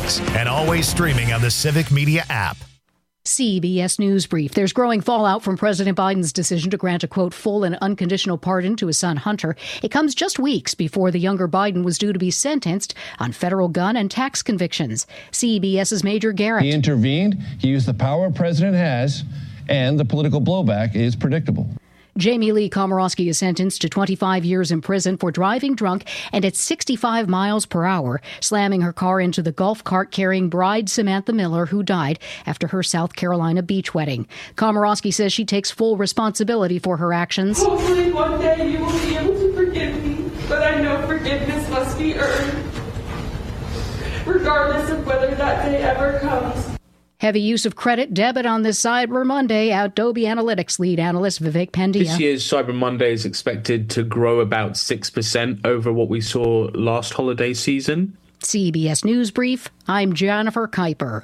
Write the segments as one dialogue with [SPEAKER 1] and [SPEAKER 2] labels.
[SPEAKER 1] 6, and always streaming on the Civic Media app.
[SPEAKER 2] CBS News Brief. There's growing fallout from President Biden's decision to grant a, quote, full and unconditional pardon to his son Hunter. It comes just weeks before the younger Biden was due to be sentenced on federal gun and tax convictions. CBS's Major Garrett.
[SPEAKER 3] He intervened. He used the power a president has, and the political blowback is predictable.
[SPEAKER 2] Jamie Lee Komorowski is sentenced to 25 years in prison for driving drunk and at 65 miles per hour, slamming her car into the golf cart carrying bride Samantha Miller, who died after her South Carolina beach wedding. Komorowski says she takes full responsibility for her actions.
[SPEAKER 4] Hopefully one day you will be able to forgive me, but I know forgiveness must be earned, regardless of whether that day ever comes.
[SPEAKER 2] Heavy use of credit debit on this Cyber Monday. Adobe Analytics lead analyst Vivek Pandya.
[SPEAKER 5] This year's Cyber Monday is expected to grow about 6% over what we saw last holiday season.
[SPEAKER 2] CBS News Brief, I'm Jennifer Kuiper.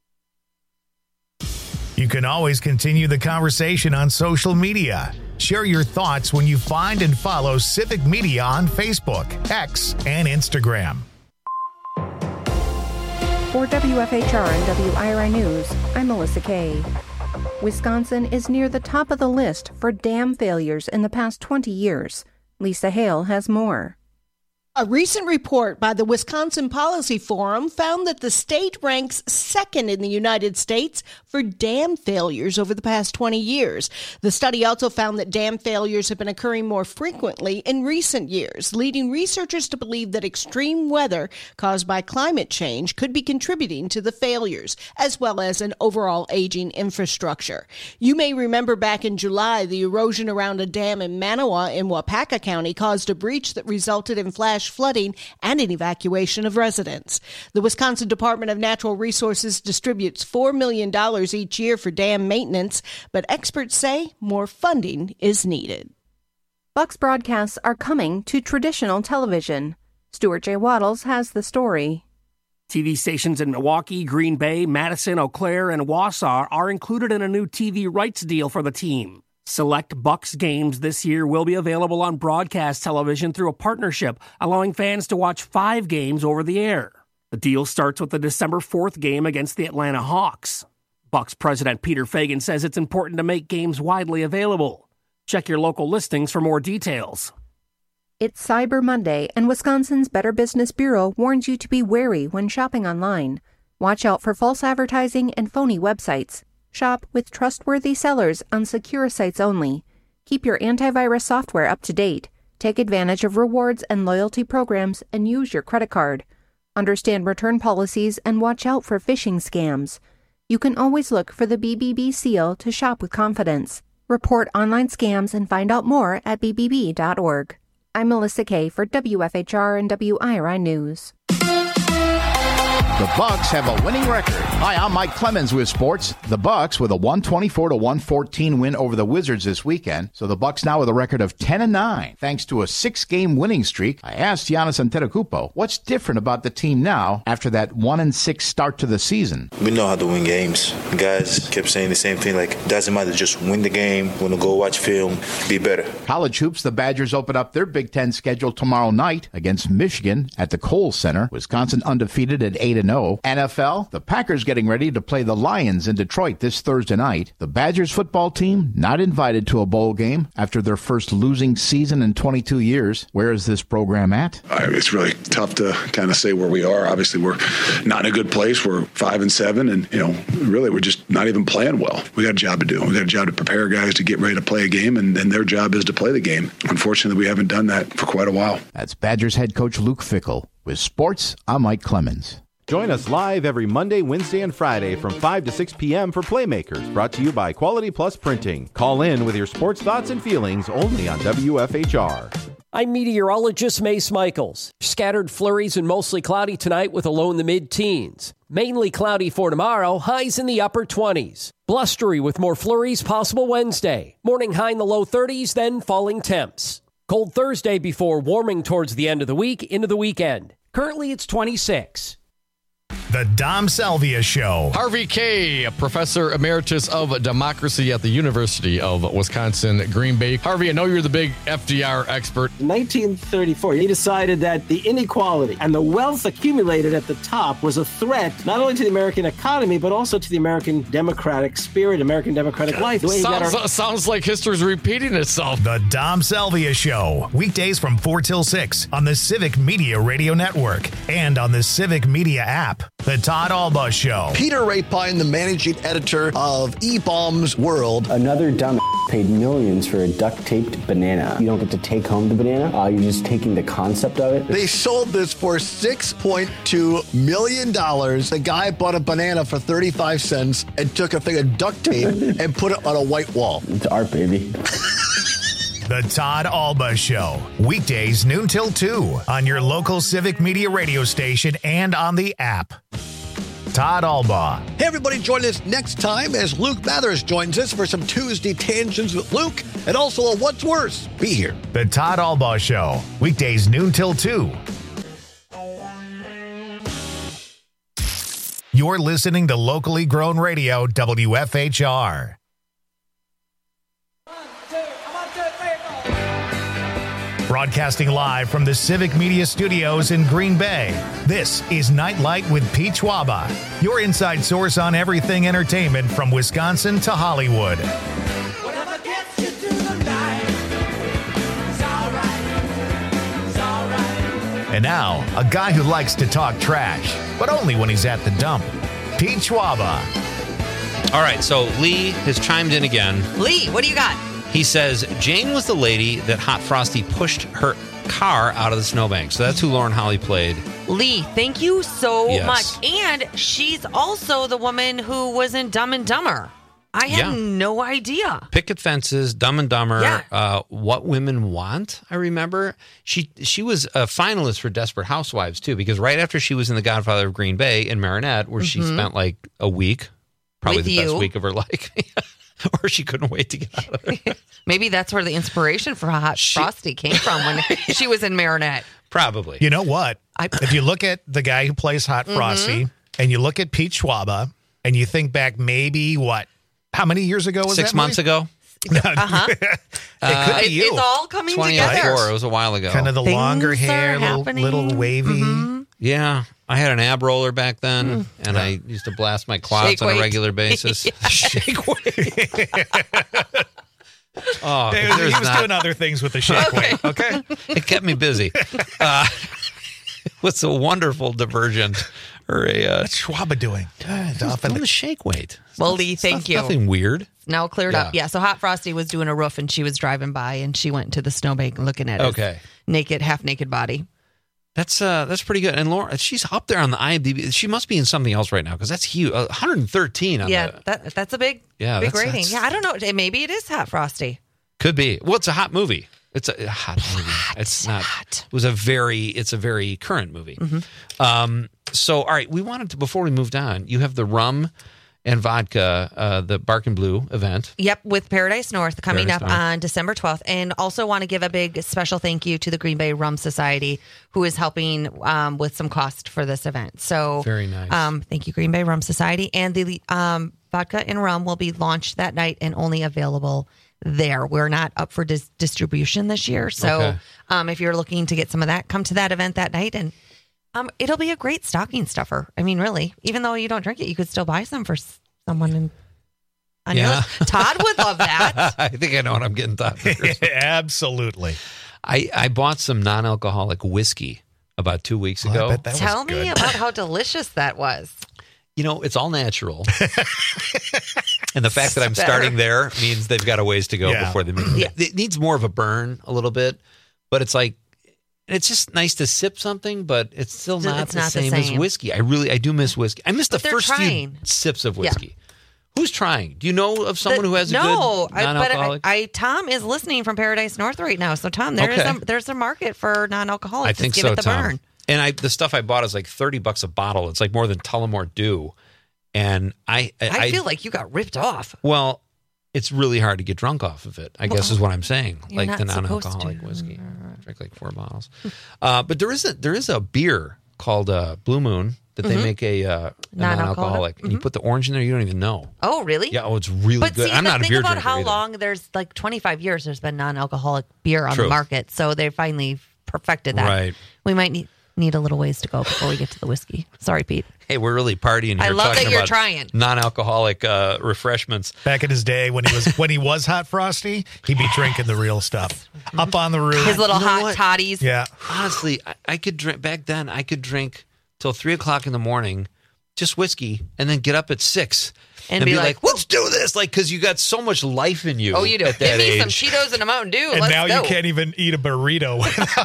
[SPEAKER 1] You can always continue the conversation on social media. Share your thoughts when you find and follow Civic Media on Facebook, X, and Instagram.
[SPEAKER 6] For WFHR and WIRI News, I'm Melissa Kay. Wisconsin is near the top of the list for dam failures in the past 20 years. Lisa Hale has more.
[SPEAKER 7] A recent report by the Wisconsin Policy Forum found that the state ranks second in the United States for dam failures over the past 20 years. The study also found that dam failures have been occurring more frequently in recent years, leading researchers to believe that extreme weather caused by climate change could be contributing to the failures, as well as an overall aging infrastructure. You may remember back in July, the erosion around a dam in Manawa in Wapaka County caused a breach that resulted in flash flooding and an evacuation of residents. The Wisconsin Department of Natural Resources distributes $4 million each year for dam maintenance, but experts say more funding is needed.
[SPEAKER 6] Bucks broadcasts are coming to traditional television. Stuart J. Waddles has the story.
[SPEAKER 8] TV stations in Milwaukee, Green Bay, Madison, Eau Claire, and Wausau are included in a new TV rights deal for the team. Select Bucks games this year will be available on broadcast television through a partnership, allowing fans to watch 5 games over the air. The deal starts with the December 4th game against the Atlanta Hawks. Bucks president Peter Feigin says it's important to make games widely available. Check your local listings for more details.
[SPEAKER 6] It's Cyber Monday, and Wisconsin's Better Business Bureau warns you to be wary when shopping online. Watch out for false advertising and phony websites. Shop with trustworthy sellers on secure sites only. Keep your antivirus software up to date. Take advantage of rewards and loyalty programs and use your credit card. Understand return policies and watch out for phishing scams. You can always look for the BBB seal to shop with confidence. Report online scams and find out more at bbb.org. I'm Melissa Kay for WFHR and WIRI News.
[SPEAKER 9] The Bucks have a winning record. Hi, I'm Mike Clemens with sports. The Bucks with a 124-114 win over the Wizards this weekend. So the Bucks now with a record of 10-9, thanks to a 6-game winning streak. I asked Giannis Antetokounmpo what's different about the team now after that 1-6 start to the season.
[SPEAKER 10] We know how to win games. The guys kept saying the same thing, like, doesn't matter, just win the game. When to go watch film, be better.
[SPEAKER 9] College hoops, the Badgers open up their Big Ten schedule tomorrow night against Michigan at the Kohl Center. Wisconsin undefeated at 8-0. NFL, the Packers getting ready to play the Lions in Detroit this Thursday night. The Badgers football team not invited to a bowl game after their first losing season in 22 years. Where is this program at?
[SPEAKER 11] It's really tough to kind of say where we are. Obviously, we're not in a good place. We're 5-7, and really we're just not even playing well. We got a job to do. We got a job to prepare guys to get ready to play a game, and their job is to play the game. Unfortunately, we haven't done that for quite a while.
[SPEAKER 9] That's Badgers head coach Luke Fickell. With sports, I'm Mike Clemens.
[SPEAKER 12] Join us live every Monday, Wednesday, and Friday from 5 to 6 p.m. for Playmakers, brought to you by Quality Plus Printing. Call in with your sports thoughts and feelings only on WFHR.
[SPEAKER 13] I'm meteorologist Mace Michaels. Scattered flurries and mostly cloudy tonight with a low in the mid-teens. Mainly cloudy for tomorrow, highs in the upper 20s. Blustery with more flurries possible Wednesday. Morning high in the low 30s, then falling temps. Cold Thursday before warming towards the end of the week into the weekend. Currently it's 26.
[SPEAKER 1] The Dom Salvia Show.
[SPEAKER 14] Harvey Kaye, professor emeritus of democracy at the University of Wisconsin, Green Bay. Harvey, I know you're the big FDR expert.
[SPEAKER 15] In 1934, he decided that the inequality and the wealth accumulated at the top was a threat not only to the American economy, but also to the American democratic spirit, American democratic life.
[SPEAKER 14] Sounds like history's repeating itself.
[SPEAKER 1] The Dom Salvia Show. Weekdays from 4 till 6 on the Civic Media Radio Network and on the Civic Media app. The Todd Alba Show.
[SPEAKER 16] Peter Rapine, the managing editor of eBaum's World.
[SPEAKER 17] Another dumb paid millions for a duct-taped banana. You don't get to take home the banana. You're just taking the concept of it.
[SPEAKER 16] They sold this for $6.2 million. The guy bought a banana for 35 cents and took a thing of duct tape and put it on a white wall.
[SPEAKER 17] It's art, baby.
[SPEAKER 1] The Todd Alba Show. Weekdays noon till 2 on your local Civic Media radio station and on the app. Todd Alba.
[SPEAKER 16] Hey, everybody, join us next time as Luke Mathers joins us for some Tuesday Tangents with Luke and also a What's Worse. Be here.
[SPEAKER 1] The Todd Alba Show. Weekdays noon till 2. You're listening to locally grown radio, WFHR. Broadcasting live from the Civic Media Studios in Green Bay, this is Nightlight with Pete Schwaba, your inside source on everything entertainment from Wisconsin to Hollywood.
[SPEAKER 18] Whatever gets you through the night, it's all right.
[SPEAKER 1] And now, a guy who likes to talk trash, but only when he's at the dump, Pete Schwaba.
[SPEAKER 19] All right, so Lee has chimed in again.
[SPEAKER 20] Lee, what do you got?
[SPEAKER 19] He says, Jane was the lady that Hot Frosty pushed her car out of the snowbank. So that's who Lauren Holly played.
[SPEAKER 20] Lee, thank you so
[SPEAKER 19] Yes.
[SPEAKER 20] much. And she's also the woman who was in Dumb and Dumber. I had no idea.
[SPEAKER 19] Picket Fences, Dumb and Dumber,
[SPEAKER 20] Yeah.
[SPEAKER 19] What Women Want, I remember. She was a finalist for Desperate Housewives, too, because right after she was in The Godfather of Green Bay in Marinette, where she spent like a week, probably
[SPEAKER 20] With
[SPEAKER 19] the best
[SPEAKER 20] you.
[SPEAKER 19] week of her life. Or she couldn't wait to get out of there.
[SPEAKER 20] Maybe that's where the inspiration for Hot Frosty came from when she was in Marinette.
[SPEAKER 19] Probably.
[SPEAKER 1] You know what? If you look at the guy who plays Hot Frosty and you look at Pete Schwaba and you think back maybe how many years ago was
[SPEAKER 19] 6
[SPEAKER 1] that
[SPEAKER 19] months
[SPEAKER 1] movie?
[SPEAKER 19] ago?
[SPEAKER 1] It could be you.
[SPEAKER 20] It's all coming
[SPEAKER 19] 2004,
[SPEAKER 20] together.
[SPEAKER 19] it was a while ago.
[SPEAKER 1] Kind of the longer
[SPEAKER 20] Things
[SPEAKER 1] hair,
[SPEAKER 20] are
[SPEAKER 1] little wavy.
[SPEAKER 19] Yeah, I had an ab roller back then, and I used to blast my quads
[SPEAKER 20] Shake
[SPEAKER 19] on a
[SPEAKER 20] weight.
[SPEAKER 19] regular basis. Shake weight. Oh,
[SPEAKER 1] He
[SPEAKER 19] there's
[SPEAKER 1] was
[SPEAKER 19] not-
[SPEAKER 1] doing other things with the shake weight. Okay.
[SPEAKER 19] It kept me busy. What's a wonderful diversion or a
[SPEAKER 1] What's Schwaba doing?
[SPEAKER 19] on the shake weight.
[SPEAKER 20] Well, Lee, thank you.
[SPEAKER 19] Nothing weird.
[SPEAKER 20] Now cleared up. Yeah, so Hot Frosty was doing a roof and she was driving by and she went to the snowbank and looking at his half naked body.
[SPEAKER 19] That's pretty good. And Laura, she's up there on the IMDb. She must be in something else right now because that's huge. 113 on
[SPEAKER 20] That's a big rating. Yeah, I don't know. Maybe it is Hot Frosty.
[SPEAKER 19] Could be. Well, it's a hot movie. It's a hot movie. It's not. Hot. It's a very current movie. So, all right, we wanted to, before we moved on, you have the rum and vodka, the Bark and Blue event.
[SPEAKER 20] Yep, with Paradise North coming
[SPEAKER 19] Paradise
[SPEAKER 20] up
[SPEAKER 19] North.
[SPEAKER 20] on December 12th. And also want to give a big special thank you to the Green Bay Rum Society, who is helping with some cost for this event. So
[SPEAKER 19] Very nice.
[SPEAKER 20] Thank you, Green Bay Rum Society. And the vodka and rum will be launched that night and only available there. We're not up for distribution this year. So if you're looking to get some of that, come to that event that night. And it'll be a great stocking stuffer. I mean, really, even though you don't drink it, you could still buy some for someone on yours. Todd would love that.
[SPEAKER 19] I think I know what I'm getting, Todd.
[SPEAKER 1] Absolutely.
[SPEAKER 19] I bought some non-alcoholic whiskey about 2 weeks ago.
[SPEAKER 20] Tell me about how delicious that was.
[SPEAKER 19] You know, it's all natural. And the fact that I'm starting there means they've got a ways to go before they move. It needs more of a burn a little bit, but it's like, it's just nice to sip something, but it's still not the same as whiskey. I do miss whiskey. I miss the first few sips of whiskey. Who's trying? Do you know of someone who has a good non-alcoholic?
[SPEAKER 20] But Tom is listening from Paradise North right now. So Tom, there's a market for non-alcoholic.
[SPEAKER 19] I think
[SPEAKER 20] Just give
[SPEAKER 19] so,
[SPEAKER 20] it the
[SPEAKER 19] Tom.
[SPEAKER 20] burn.
[SPEAKER 19] And the stuff I bought is like $30 a bottle. It's like more than Tullamore Dew. And I
[SPEAKER 20] feel like you got ripped off.
[SPEAKER 19] Well, it's really hard to get drunk off of it, I guess is what I'm saying.
[SPEAKER 20] You're
[SPEAKER 19] Like the
[SPEAKER 20] not supposed
[SPEAKER 19] non-alcoholic
[SPEAKER 20] to.
[SPEAKER 19] whiskey. I drank like 4 bottles. But there is a beer called Blue Moon that they make a non-alcoholic, and you put the orange in there, you don't even know.
[SPEAKER 20] Oh, really?
[SPEAKER 19] Yeah, it's really
[SPEAKER 20] but
[SPEAKER 19] good.
[SPEAKER 20] See,
[SPEAKER 19] I'm not a beer
[SPEAKER 20] about
[SPEAKER 19] drinker
[SPEAKER 20] how
[SPEAKER 19] either.
[SPEAKER 20] long there's like 25 years there's been non-alcoholic beer on
[SPEAKER 19] True.
[SPEAKER 20] the market, so they finally perfected that.
[SPEAKER 19] Right.
[SPEAKER 20] We might need a little ways to go before we get to the whiskey. Sorry, Pete.
[SPEAKER 19] Hey, we're really partying here.
[SPEAKER 20] I love
[SPEAKER 19] talking
[SPEAKER 20] that you're
[SPEAKER 19] about
[SPEAKER 20] trying.
[SPEAKER 19] Non-alcoholic refreshments.
[SPEAKER 1] Back in his day when he was Hot Frosty, he'd be drinking the real stuff up on the roof.
[SPEAKER 20] His little
[SPEAKER 19] You know
[SPEAKER 20] hot
[SPEAKER 19] what?
[SPEAKER 20] toddies.
[SPEAKER 1] Yeah.
[SPEAKER 19] Honestly, I could drink back then. I could drink till 3:00 in the morning, just whiskey, and then get up at 6
[SPEAKER 20] And be like,
[SPEAKER 19] "Let's do this!" Like, because you got so much life in you.
[SPEAKER 20] Oh, you do.
[SPEAKER 19] At that
[SPEAKER 20] Give me
[SPEAKER 19] age.
[SPEAKER 20] some Cheetos and a Mountain Dew.
[SPEAKER 1] And
[SPEAKER 20] Let's
[SPEAKER 1] now
[SPEAKER 20] go.
[SPEAKER 1] you can't even eat a burrito.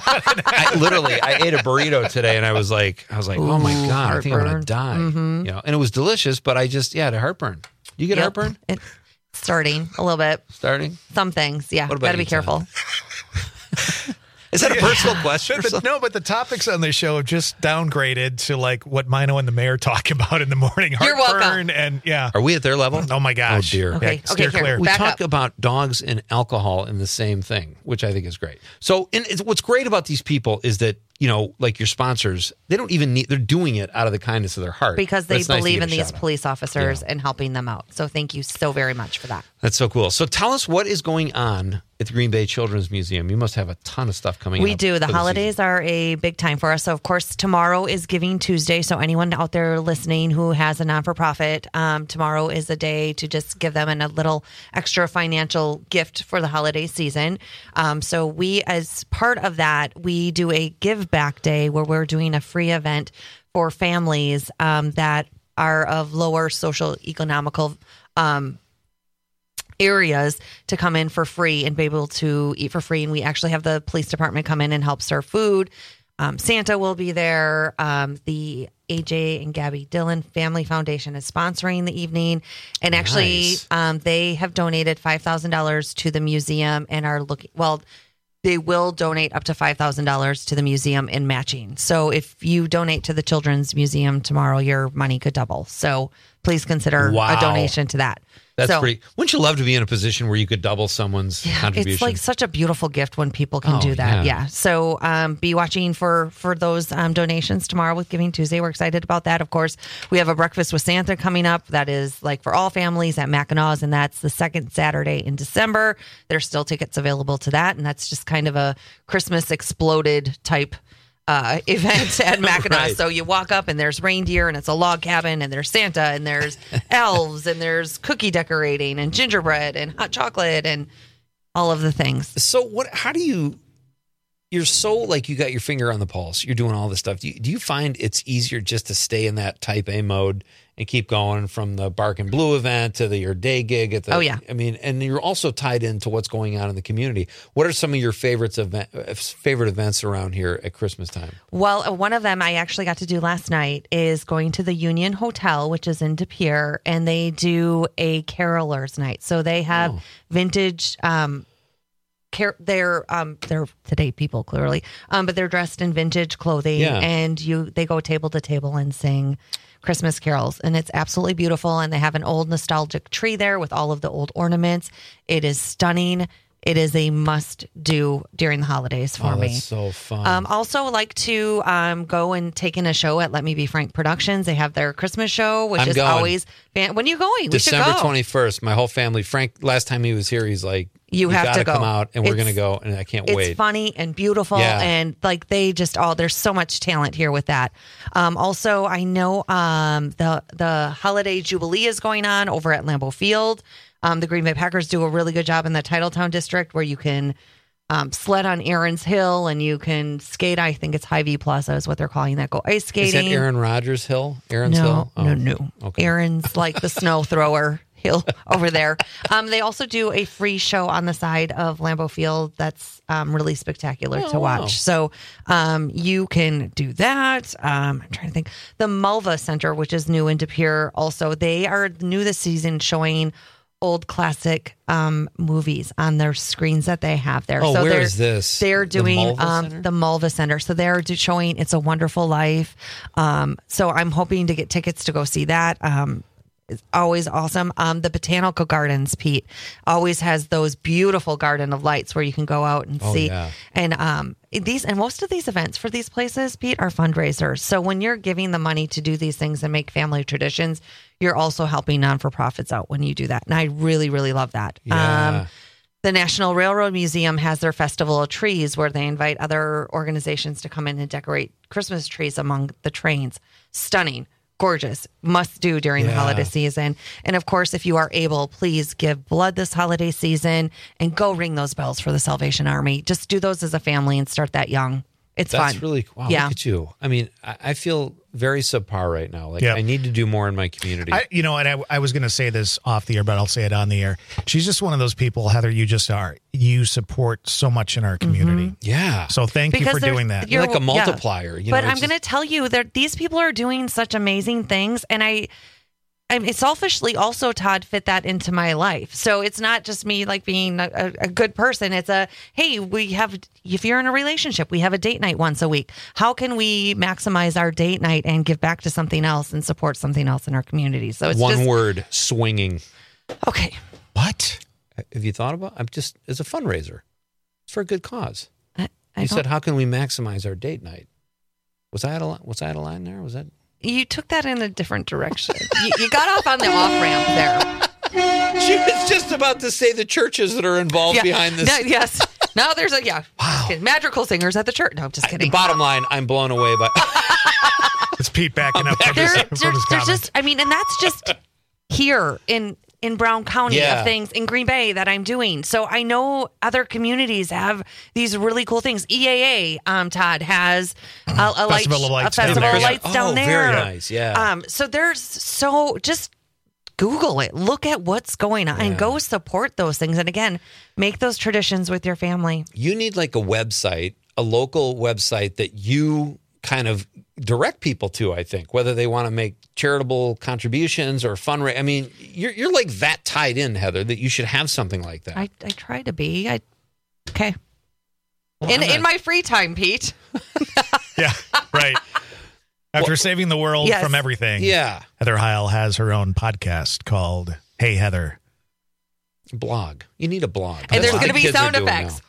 [SPEAKER 19] I ate a burrito today, and I was like, oh my God, I think I'm gonna die.
[SPEAKER 20] Mm-hmm.
[SPEAKER 19] You know, and it was delicious, but I just had a heartburn. You get heartburn?
[SPEAKER 20] It's starting a little bit.
[SPEAKER 19] Starting?
[SPEAKER 20] Some things, yeah.
[SPEAKER 19] What about
[SPEAKER 20] Got to be
[SPEAKER 19] you, Tom?
[SPEAKER 20] careful.
[SPEAKER 19] Is that a personal question?
[SPEAKER 1] No, but the topics on this show have just downgraded to like what Mino and the mayor talk about in the morning.
[SPEAKER 20] You're welcome.
[SPEAKER 1] And yeah.
[SPEAKER 19] Are we at their level?
[SPEAKER 1] Oh my gosh.
[SPEAKER 19] Oh dear.
[SPEAKER 20] Okay,
[SPEAKER 1] steer
[SPEAKER 20] here,
[SPEAKER 1] clear.
[SPEAKER 19] We
[SPEAKER 20] back
[SPEAKER 19] talk
[SPEAKER 20] up.
[SPEAKER 19] about dogs and alcohol in the same thing, which I think is great. So, what's great about these people is that, you know, like your sponsors, they don't even need, they're doing it out of the kindness of their heart.
[SPEAKER 20] Because they
[SPEAKER 19] That's nice to
[SPEAKER 20] believe
[SPEAKER 19] get
[SPEAKER 20] in
[SPEAKER 19] a
[SPEAKER 20] these
[SPEAKER 19] shout out.
[SPEAKER 20] police officers and helping them out. So thank you so very much for that.
[SPEAKER 19] That's so cool. So tell us what is going on at the Green Bay Children's Museum. You must have a ton of stuff coming up.
[SPEAKER 20] We do. The
[SPEAKER 19] for
[SPEAKER 20] holidays
[SPEAKER 19] season.
[SPEAKER 20] are a big time for us. So, of course, tomorrow is Giving Tuesday. So anyone out there listening who has a non-for-profit, tomorrow is a day to just give them a little extra financial gift for the holiday season. So we, as part of that, we do a Give Back Day where we're doing a free event for families that are of lower social economical areas to come in for free and be able to eat for free. And we actually have the police department come in and help serve food. Santa will be there. The AJ and Gabby Dillon Family Foundation is sponsoring the evening. And actually, they have donated $5,000 to the museum and are looking, they will donate up to $5,000 to the museum in matching. So if you donate to the Children's Museum tomorrow, your money could double. So please consider a donation to that.
[SPEAKER 19] That's pretty. Wouldn't you love to be in a position where you could double someone's contribution?
[SPEAKER 20] It's like such a beautiful gift when people can do that. Yeah. So be watching for those donations tomorrow with Giving Tuesday. We're excited about that. Of course, we have a Breakfast with Santa coming up. That is like for all families at Mackinac, and that's the second Saturday in December. There's still tickets available to that, and that's just kind of a Christmas exploded type event at Mackinac.
[SPEAKER 19] Right.
[SPEAKER 20] So you walk up and there's reindeer and it's a log cabin and there's Santa and there's elves and there's cookie decorating and gingerbread and hot chocolate and all of the things.
[SPEAKER 19] So how do you're so like you got your finger on the pulse. You're doing all this stuff. Do you find it's easier just to stay in that type A mode and keep going from the Bark and Blue event to your day gig at the?
[SPEAKER 20] Oh, yeah.
[SPEAKER 19] I mean, and you're also tied into what's going on in the community. What are some of your favorite events around here at Christmas time?
[SPEAKER 20] Well, one of them I actually got to do last night is going to the Union Hotel, which is in De Pere, and they do a carolers night. So they have vintage. They're today people clearly, but they're dressed in vintage clothing, and they go table to table and sing Christmas carols, and it's absolutely beautiful. And they have an old nostalgic tree there with all of the old ornaments. It is stunning. It is a must-do during the holidays for me.
[SPEAKER 19] That's so fun.
[SPEAKER 20] Also like to go and take in a show at Let Me Be Frank Productions. They have their Christmas show, which
[SPEAKER 19] I'm
[SPEAKER 20] is
[SPEAKER 19] going.
[SPEAKER 20] always when are you going?
[SPEAKER 19] December
[SPEAKER 20] we should go.
[SPEAKER 19] 21st. My whole family. Frank, last time he was here, he's like,
[SPEAKER 20] You have
[SPEAKER 19] gotta
[SPEAKER 20] to go.
[SPEAKER 19] come out, and we're going to go, and I can't wait.
[SPEAKER 20] It's funny and beautiful, and like they just there's so much talent here with that. Also, I know the Holiday Jubilee is going on over at Lambeau Field. The Green Bay Packers do a really good job in the Titletown district where you can sled on Aaron's Hill and you can skate. I think it's Hy-Vee Plaza is what they're calling that. Go ice skating.
[SPEAKER 19] Is that Aaron Rodgers Hill? Aaron's Hill?
[SPEAKER 20] No.
[SPEAKER 19] Okay.
[SPEAKER 20] Aaron's like the snow thrower hill over there. They also do a free show on the side of Lambeau Field that's really spectacular to watch.
[SPEAKER 19] Wow.
[SPEAKER 20] So you can do that. I'm trying to think. The Malva Center, which is new in De Pere, also they are new this season showing old classic movies on their screens that they have there.
[SPEAKER 19] Oh,
[SPEAKER 20] so
[SPEAKER 19] where is this?
[SPEAKER 20] They're doing
[SPEAKER 19] the
[SPEAKER 20] Malva Center. So they're showing It's a Wonderful Life. So I'm hoping to get tickets to go see that. is always awesome. The Botanical Gardens, Pete, always has those beautiful garden of lights where you can go out and see.
[SPEAKER 19] Yeah.
[SPEAKER 20] And most of these events for these places, Pete, are fundraisers. So when you're giving the money to do these things and make family traditions, you're also helping non-for-profits out when you do that. And I really, really love that.
[SPEAKER 19] Yeah.
[SPEAKER 20] The National Railroad Museum has their Festival of Trees where they invite other organizations to come in and decorate Christmas trees among the trains. Stunning. Gorgeous, must do during the holiday season. And of course, if you are able, please give blood this holiday season and go ring those bells for the Salvation Army. Just do those as a family and start that young. It's fun.
[SPEAKER 19] That's really cool. Wow, look at you. I mean, I feel very subpar right now. Like I need to do more in my community.
[SPEAKER 1] I was going to say this off the air, but I'll say it on the air. She's just one of those people, Heather, you just are. You support so much in our community.
[SPEAKER 19] Yeah.
[SPEAKER 1] So thank you for doing that.
[SPEAKER 19] You're like a multiplier.
[SPEAKER 20] But I'm going to tell you that these people are doing such amazing things. And I selfishly also, Todd, fit that into my life. So it's not just me like being a good person. It's hey, if you're in a relationship, we have a date night once a week. How can we maximize our date night and give back to something else and support something else in our community? So it's
[SPEAKER 19] one word, swinging.
[SPEAKER 20] Okay.
[SPEAKER 19] What? Have you thought about? I'm just as a fundraiser. It's for a good cause. You said, how can we maximize our date night? Was I out of line there? Was that?
[SPEAKER 20] You took that in a different direction. you got off on the off-ramp there.
[SPEAKER 19] She was just about to say the churches that are involved behind this.
[SPEAKER 20] No, yes. No, there's magical singers at the church. No, I'm just kidding.
[SPEAKER 19] The bottom line, I'm blown away by...
[SPEAKER 1] It's Pete backing up from his
[SPEAKER 20] just, and that's just here in Brown County of things in Green Bay that I'm doing. So I know other communities have these really cool things. EAA, Todd, has a Festival of Lights down there.
[SPEAKER 19] Very nice, yeah.
[SPEAKER 20] So just Google it. Look at what's going on and go support those things. And again, make those traditions with your family.
[SPEAKER 19] You need like a website, a local website that you kind of direct people to, I think, whether they want to make charitable contributions or fundraise. I mean, you're like that tied in, Heather, that you should have something like that.
[SPEAKER 20] I try to be. Okay. Well, in my free time, Pete.
[SPEAKER 1] Yeah, right. After saving the world from everything, Heather Heil has her own podcast called Hey Heather.
[SPEAKER 19] Blog. You need a blog.
[SPEAKER 20] And there's going to be sound effects.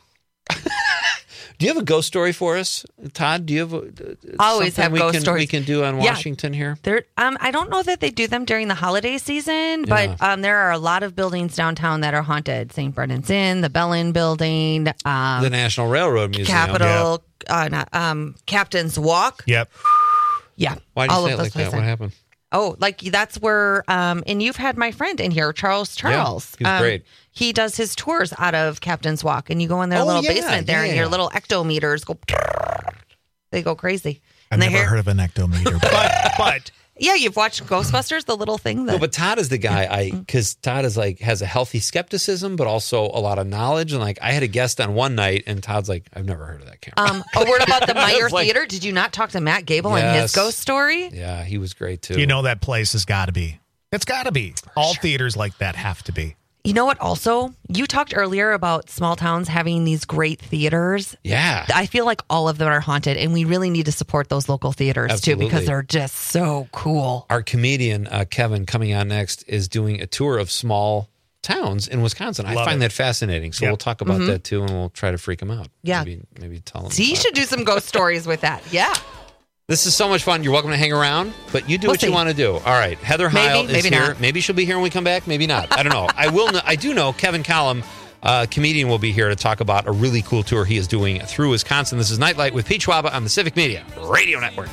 [SPEAKER 19] Do you have a ghost story for us, Todd? Do you have
[SPEAKER 20] always have ghost stories
[SPEAKER 19] we can do on Washington here?
[SPEAKER 20] I don't know that they do them during the holiday season, but there are a lot of buildings downtown that are haunted. St. Brendan's Inn, the Bellin Building, the
[SPEAKER 19] National Railroad Museum,
[SPEAKER 20] Capitol, Captain's Walk.
[SPEAKER 1] Yep.
[SPEAKER 20] Yeah.
[SPEAKER 19] Why do you say it like that? What happened?
[SPEAKER 20] Oh, like that's where, and you've had my friend in here, Charles.
[SPEAKER 19] Yeah, he's great.
[SPEAKER 20] He does his tours out of Captain's Walk, and you go in their little basement there, and your little ectometers go, they go crazy.
[SPEAKER 1] I've never heard of an ectometer, but
[SPEAKER 20] yeah, you've watched Ghostbusters, the little thing.
[SPEAKER 19] No, but Todd is the guy because Todd is like has a healthy skepticism, but also a lot of knowledge. And like I had a guest on one night, and Todd's like, I've never heard of that camera.
[SPEAKER 20] A word about the Meyer Theater. Did you not talk to Matt Gable and his ghost story?
[SPEAKER 19] Yeah, he was great too.
[SPEAKER 1] You know that place has got to be. It's got to be. All theaters like that have to be.
[SPEAKER 20] You know what? Also, you talked earlier about small towns having these great theaters.
[SPEAKER 19] Yeah.
[SPEAKER 20] I feel like all of them are haunted, and we really need to support those local theaters too, because they're just so cool.
[SPEAKER 19] Our comedian, Kevin, coming on next, is doing a tour of small towns in Wisconsin. I find that fascinating. So we'll talk about that too, and we'll try to freak them out.
[SPEAKER 20] Yeah.
[SPEAKER 19] Maybe tell them.
[SPEAKER 20] So you should do some ghost stories with that. Yeah.
[SPEAKER 19] This is so much fun. You're welcome to hang around, but you do what you want to do. All right. Heather Heil is here.
[SPEAKER 20] Not.
[SPEAKER 19] Maybe she'll be here when we come back. Maybe not. I don't know. I do know Kevin Collum, comedian, will be here to talk about a really cool tour he is doing through Wisconsin. This is Nightlight with Pete Schwaba on the Civic Media Radio Network.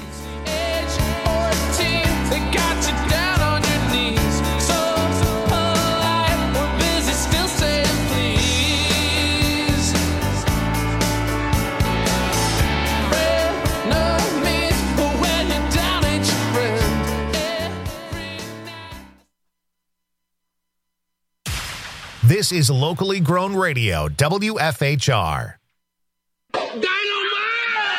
[SPEAKER 1] This is locally grown radio, WFHR.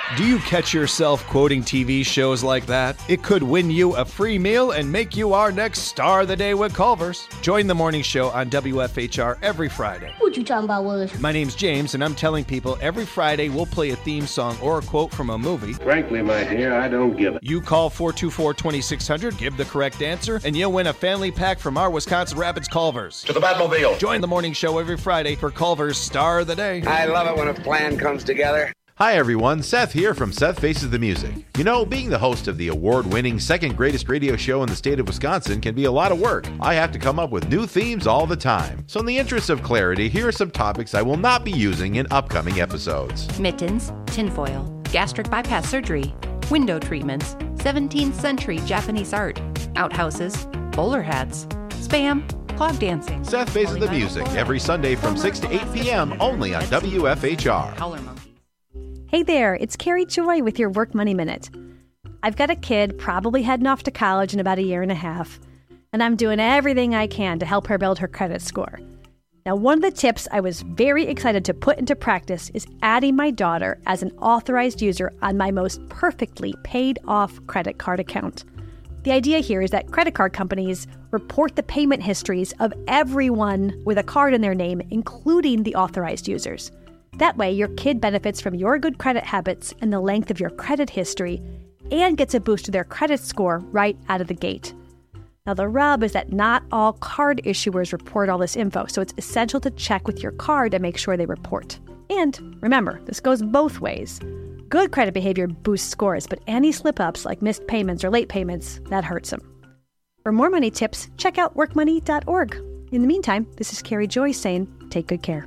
[SPEAKER 21] Do you catch yourself quoting TV shows like that? It could win you a free meal and make you our next star of the day with Culver's. Join the morning show on WFHR every Friday.
[SPEAKER 22] What you talking about, Willis?
[SPEAKER 21] My name's James, and I'm telling people every Friday we'll play a theme song or a quote from a movie.
[SPEAKER 23] Frankly, my dear, I don't give it.
[SPEAKER 21] You call 424-2600, give the correct answer, and you'll win a family pack from our Wisconsin Rapids Culver's.
[SPEAKER 23] To the Batmobile.
[SPEAKER 21] Join the morning show every Friday for Culver's Star of the Day.
[SPEAKER 23] I love it when a plan comes together.
[SPEAKER 12] Hi everyone, Seth here from Seth Faces the Music. You know, being the host of the award-winning second greatest radio show in the state of Wisconsin can be a lot of work. I have to come up with new themes all the time. So in the interest of clarity, here are some topics I will not be using in upcoming episodes.
[SPEAKER 6] Mittens, tinfoil, gastric bypass surgery, window treatments, 17th century Japanese art, outhouses, bowler hats, spam, clog dancing.
[SPEAKER 12] Seth Faces the Music every Sunday from 6 to 8 p.m. only on WFHR.
[SPEAKER 24] Hey there, it's Carrie Joy with your Work Money Minute. I've got a kid probably heading off to college in about a year and a half, and I'm doing everything I can to help her build her credit score. Now, one of the tips I was very excited to put into practice is adding my daughter as an authorized user on my most perfectly paid-off credit card account. The idea here is that credit card companies report the payment histories of everyone with a card in their name, including the authorized users. That way, your kid benefits from your good credit habits and the length of your credit history and gets a boost to their credit score right out of the gate. Now, the rub is that not all card issuers report all this info, so it's essential to check with your card to make sure they report. And remember, this goes both ways. Good credit behavior boosts scores, but any slip-ups like missed payments or late payments, that hurts them. For more money tips, check out workmoney.org. In the meantime, this is Carrie Joy saying, take good care.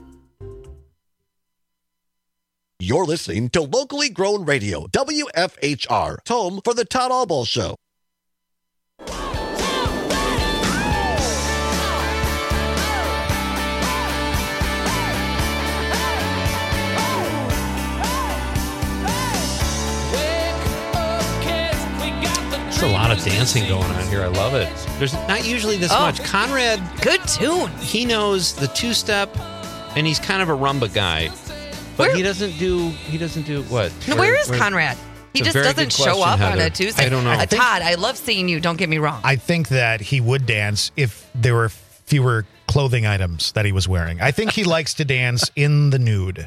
[SPEAKER 25] You're listening to locally grown radio, WFHR, home for the Todd Albaugh Show.
[SPEAKER 19] There's a lot of dancing going on here. I love it. There's not usually this much. Conrad,
[SPEAKER 20] good tune.
[SPEAKER 19] He knows the two-step, and he's kind of a rumba guy. But he doesn't do what?
[SPEAKER 20] Where is Conrad? He just doesn't show up on a Tuesday.
[SPEAKER 19] I don't know.
[SPEAKER 20] Todd, I love seeing you. Don't get me wrong.
[SPEAKER 1] I think that he would dance if there were fewer clothing items that he was wearing. I think he likes to dance in the nude.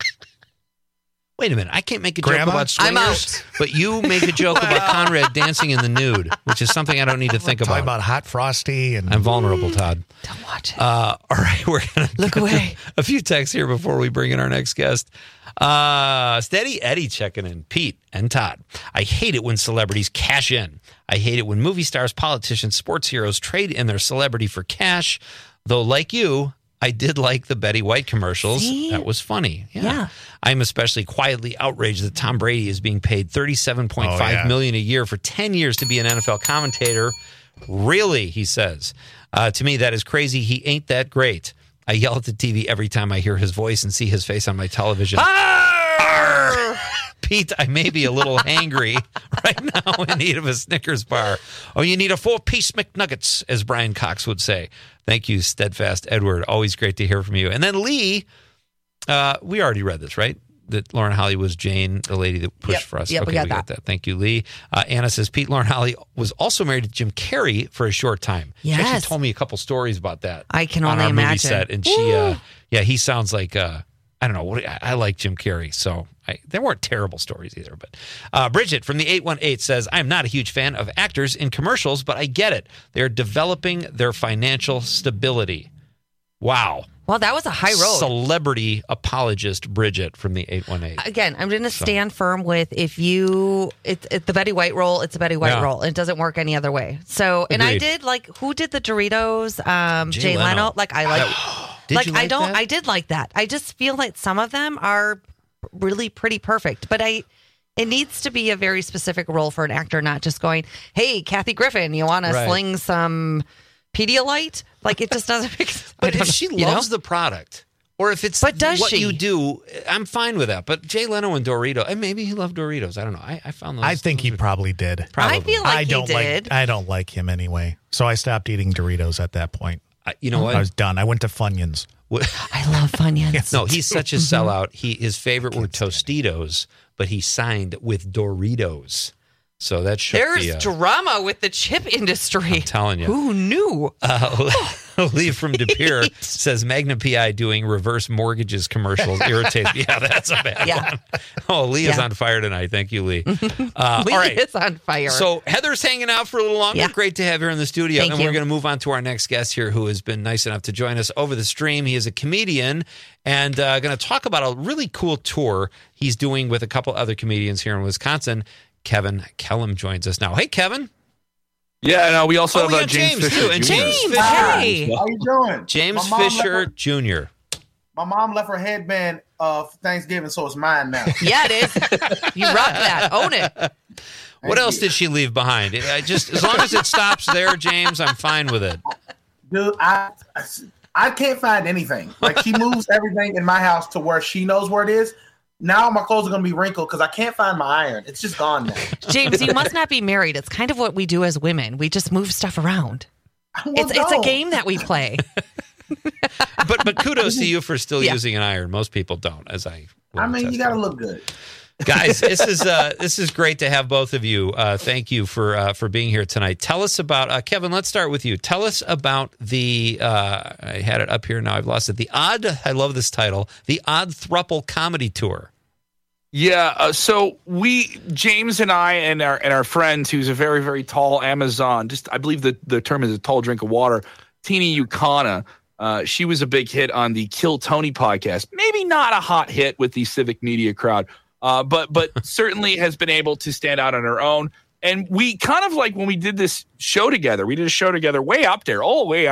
[SPEAKER 19] Wait a minute. I can't make a joke about swingers, but you make a joke about Conrad dancing in the nude, which is something I don't need to think about.
[SPEAKER 1] Talk about Hot Frosty. And
[SPEAKER 19] I'm vulnerable, Todd.
[SPEAKER 20] Don't watch it.
[SPEAKER 19] All right. We're going to
[SPEAKER 20] look away.
[SPEAKER 19] A few texts here before we bring in our next guest. Steady Eddie checking in. Pete and Todd. I hate it when celebrities cash in. I hate it when movie stars, politicians, sports heroes trade in their celebrity for cash. Though, like you, I did like the Betty White commercials.
[SPEAKER 20] See?
[SPEAKER 19] That was funny.
[SPEAKER 20] Yeah.
[SPEAKER 19] I'm especially quietly outraged that Tom Brady is being paid $37.5 million a year for 10 years to be an NFL commentator. Really, he says. To me, that is crazy. He ain't that great. I yell at the TV every time I hear his voice and see his face on my television. Arr! Pete, I may be a little hangry right now in need of a Snickers bar. Oh, you need a 4-piece McNuggets, as Brian Cox would say. Thank you, Steadfast Edward. Always great to hear from you. And then Lee, we already read this, right? That Lauren Holly was Jane, the lady that pushed for us.
[SPEAKER 20] Yep,
[SPEAKER 19] okay,
[SPEAKER 20] we got that.
[SPEAKER 19] Thank you, Lee. Anna says, Pete, Lauren Holly was also married to Jim Carrey for a short time.
[SPEAKER 20] Yes.
[SPEAKER 19] She actually told me a couple stories about that.
[SPEAKER 20] I can
[SPEAKER 19] on
[SPEAKER 20] only
[SPEAKER 19] our
[SPEAKER 20] imagine.
[SPEAKER 19] movie set. And she, he sounds like, I don't know, I like Jim Carrey. So there weren't terrible stories either. But Bridget from the 818 says, I'm not a huge fan of actors in commercials, but I get it. They're developing their financial stability. Wow.
[SPEAKER 20] Well, that was a high road.
[SPEAKER 19] Celebrity apologist Bridget from the 818.
[SPEAKER 20] Again, I'm going to stand firm with it's the Betty White role. It's a Betty White role. It doesn't work any other way. So, and I did who did the Doritos? Jay Leno. I did like that. I just feel like some of them are really pretty perfect, but it needs to be a very specific role for an actor, not just going, hey, Kathy Griffin, you want to sling some Pedialyte? Like, it just doesn't make sense.
[SPEAKER 19] But if she loves the product, or if it's you do, I'm fine with that. But Jay Leno and Doritos, and maybe he loved Doritos. I don't know. I found those.
[SPEAKER 1] I think he probably did.
[SPEAKER 20] I feel like he did.
[SPEAKER 1] I don't like him anyway. So I stopped eating Doritos at that point.
[SPEAKER 19] You know what?
[SPEAKER 1] I was done. I went to Funyuns.
[SPEAKER 20] I love Funyuns.
[SPEAKER 19] No, he's such a sellout. His favorite were Tostitos, but he signed with Doritos. So that shook
[SPEAKER 20] There's drama with the chip industry.
[SPEAKER 19] I'm telling you.
[SPEAKER 20] Who knew?
[SPEAKER 19] Lee from De Pere says Magnum PI doing reverse mortgages commercials irritates. Yeah, that's a bad one. Oh, Lee is on fire tonight. Thank you, Lee.
[SPEAKER 20] Lee
[SPEAKER 19] all right.
[SPEAKER 20] is on fire.
[SPEAKER 19] So Heather's hanging out for a little longer.
[SPEAKER 20] Yeah.
[SPEAKER 19] Great to have her in the studio.
[SPEAKER 20] Thank
[SPEAKER 19] and
[SPEAKER 20] you.
[SPEAKER 19] we're going to move on to our next guest here who has been nice enough to join us over the stream. He is a comedian and going to talk about a really cool tour he's doing with a couple other comedians here in Wisconsin. Kevin Kellum joins us now. Hey, Kevin.
[SPEAKER 2] Yeah, no, we also have
[SPEAKER 19] James
[SPEAKER 2] Fisher
[SPEAKER 19] too. And
[SPEAKER 2] Jr.
[SPEAKER 19] James Fisher.
[SPEAKER 2] Hey.
[SPEAKER 3] How you doing?
[SPEAKER 19] James Fisher Jr.
[SPEAKER 3] My mom left her headband for Thanksgiving, so it's mine now.
[SPEAKER 20] Yeah, it is. You rock that. Own it.
[SPEAKER 19] What else did she leave behind? Just as long as it stops there, James, I'm fine with it.
[SPEAKER 3] Dude, I can't find anything. Like, she moves everything in my house to where she knows where it is. Now my clothes are going to be wrinkled because I can't find my iron. It's just gone now.
[SPEAKER 20] James, you must not be married. It's kind of what we do as women. We just move stuff around. It's a game that we play.
[SPEAKER 19] But kudos to you for still using an iron. Most people don't, as I
[SPEAKER 3] mean, you got to look good.
[SPEAKER 19] Guys, this is great to have both of you. Thank you for being here tonight. Tell us about Kevin. Let's start with you. Tell us about the I had it up here now. I've lost it. I love this title. The Odd Thruple Comedy Tour.
[SPEAKER 2] Yeah, so James and I and our friends, who's a very, very tall Amazon, I believe the term is a tall drink of water, Teeny Ukana. She was a big hit on the Kill Tony podcast. Maybe not a hot hit with the civic media crowd. But certainly has been able to stand out on her own. And we kind of like when we did this show together, we did a show together way up there,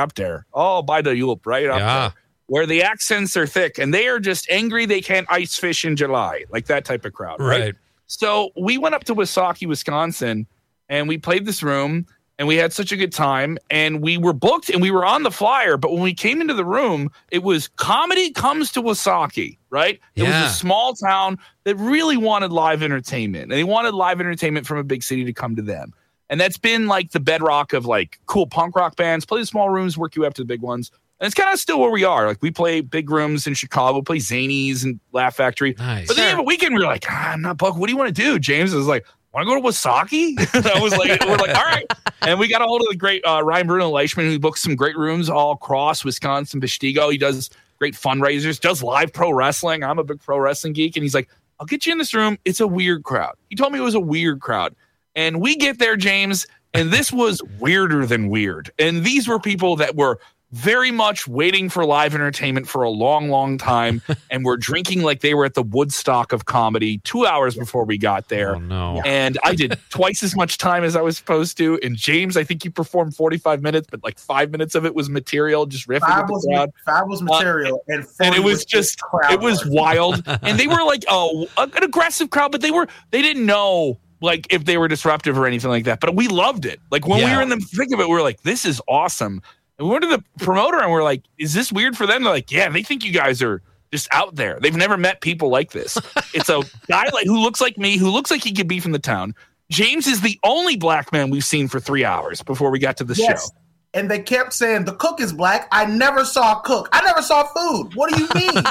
[SPEAKER 2] by the Yulp, right up there, where the accents are thick and they are just angry they can't ice fish in July, like that type of crowd, right? So we went up to Wissahickon, Wisconsin, and we played this room. And we had such a good time, and we were booked, and we were on the flyer. But when we came into the room, it was comedy comes to Wissahickon, right? It was a small town that really wanted live entertainment, and they wanted live entertainment from a big city to come to them. And that's been like the bedrock of like cool punk rock bands, play the small rooms, work you up to the big ones. And it's kind of still where we are. Like we play big rooms in Chicago, play Zanies and Laugh Factory. Nice. But then you have a weekend, we were like, I'm not booked. What do you want to do? James was like, want to go to Wissahickon? I was like, we're like, all right. And we got a hold of the great Ryan Bruno Leishman, who books some great rooms all across Wisconsin, Vestigo. He does great fundraisers, does live pro wrestling. I'm a big pro wrestling geek. And he's like, I'll get you in this room. It's a weird crowd. He told me it was a weird crowd. And we get there, James, and this was weirder than weird. And these were people that were very much waiting for live entertainment for a long, long time, and were drinking like they were at the Woodstock of comedy 2 hours before we got there.
[SPEAKER 19] Oh, no.
[SPEAKER 2] And I did twice as much time as I was supposed to. And James, I think he performed 45 minutes, but like 5 minutes of it was material, just riffing with the crowd.
[SPEAKER 3] 5 was material, and
[SPEAKER 2] it was just, it was wild. And they were like, an aggressive crowd, but they didn't know like if they were disruptive or anything like that. But we loved it. Like when we were in the thick of it, we were like, this is awesome. And we went to the promoter and we're like, is this weird for them? They're like, yeah, they think you guys are just out there. They've never met people like this. It's a guy who looks like me, who looks like he could be from the town. James is the only black man we've seen for 3 hours before we got to the show.
[SPEAKER 3] And they kept saying, the cook is black. I never saw a cook. I never saw food. What do you mean?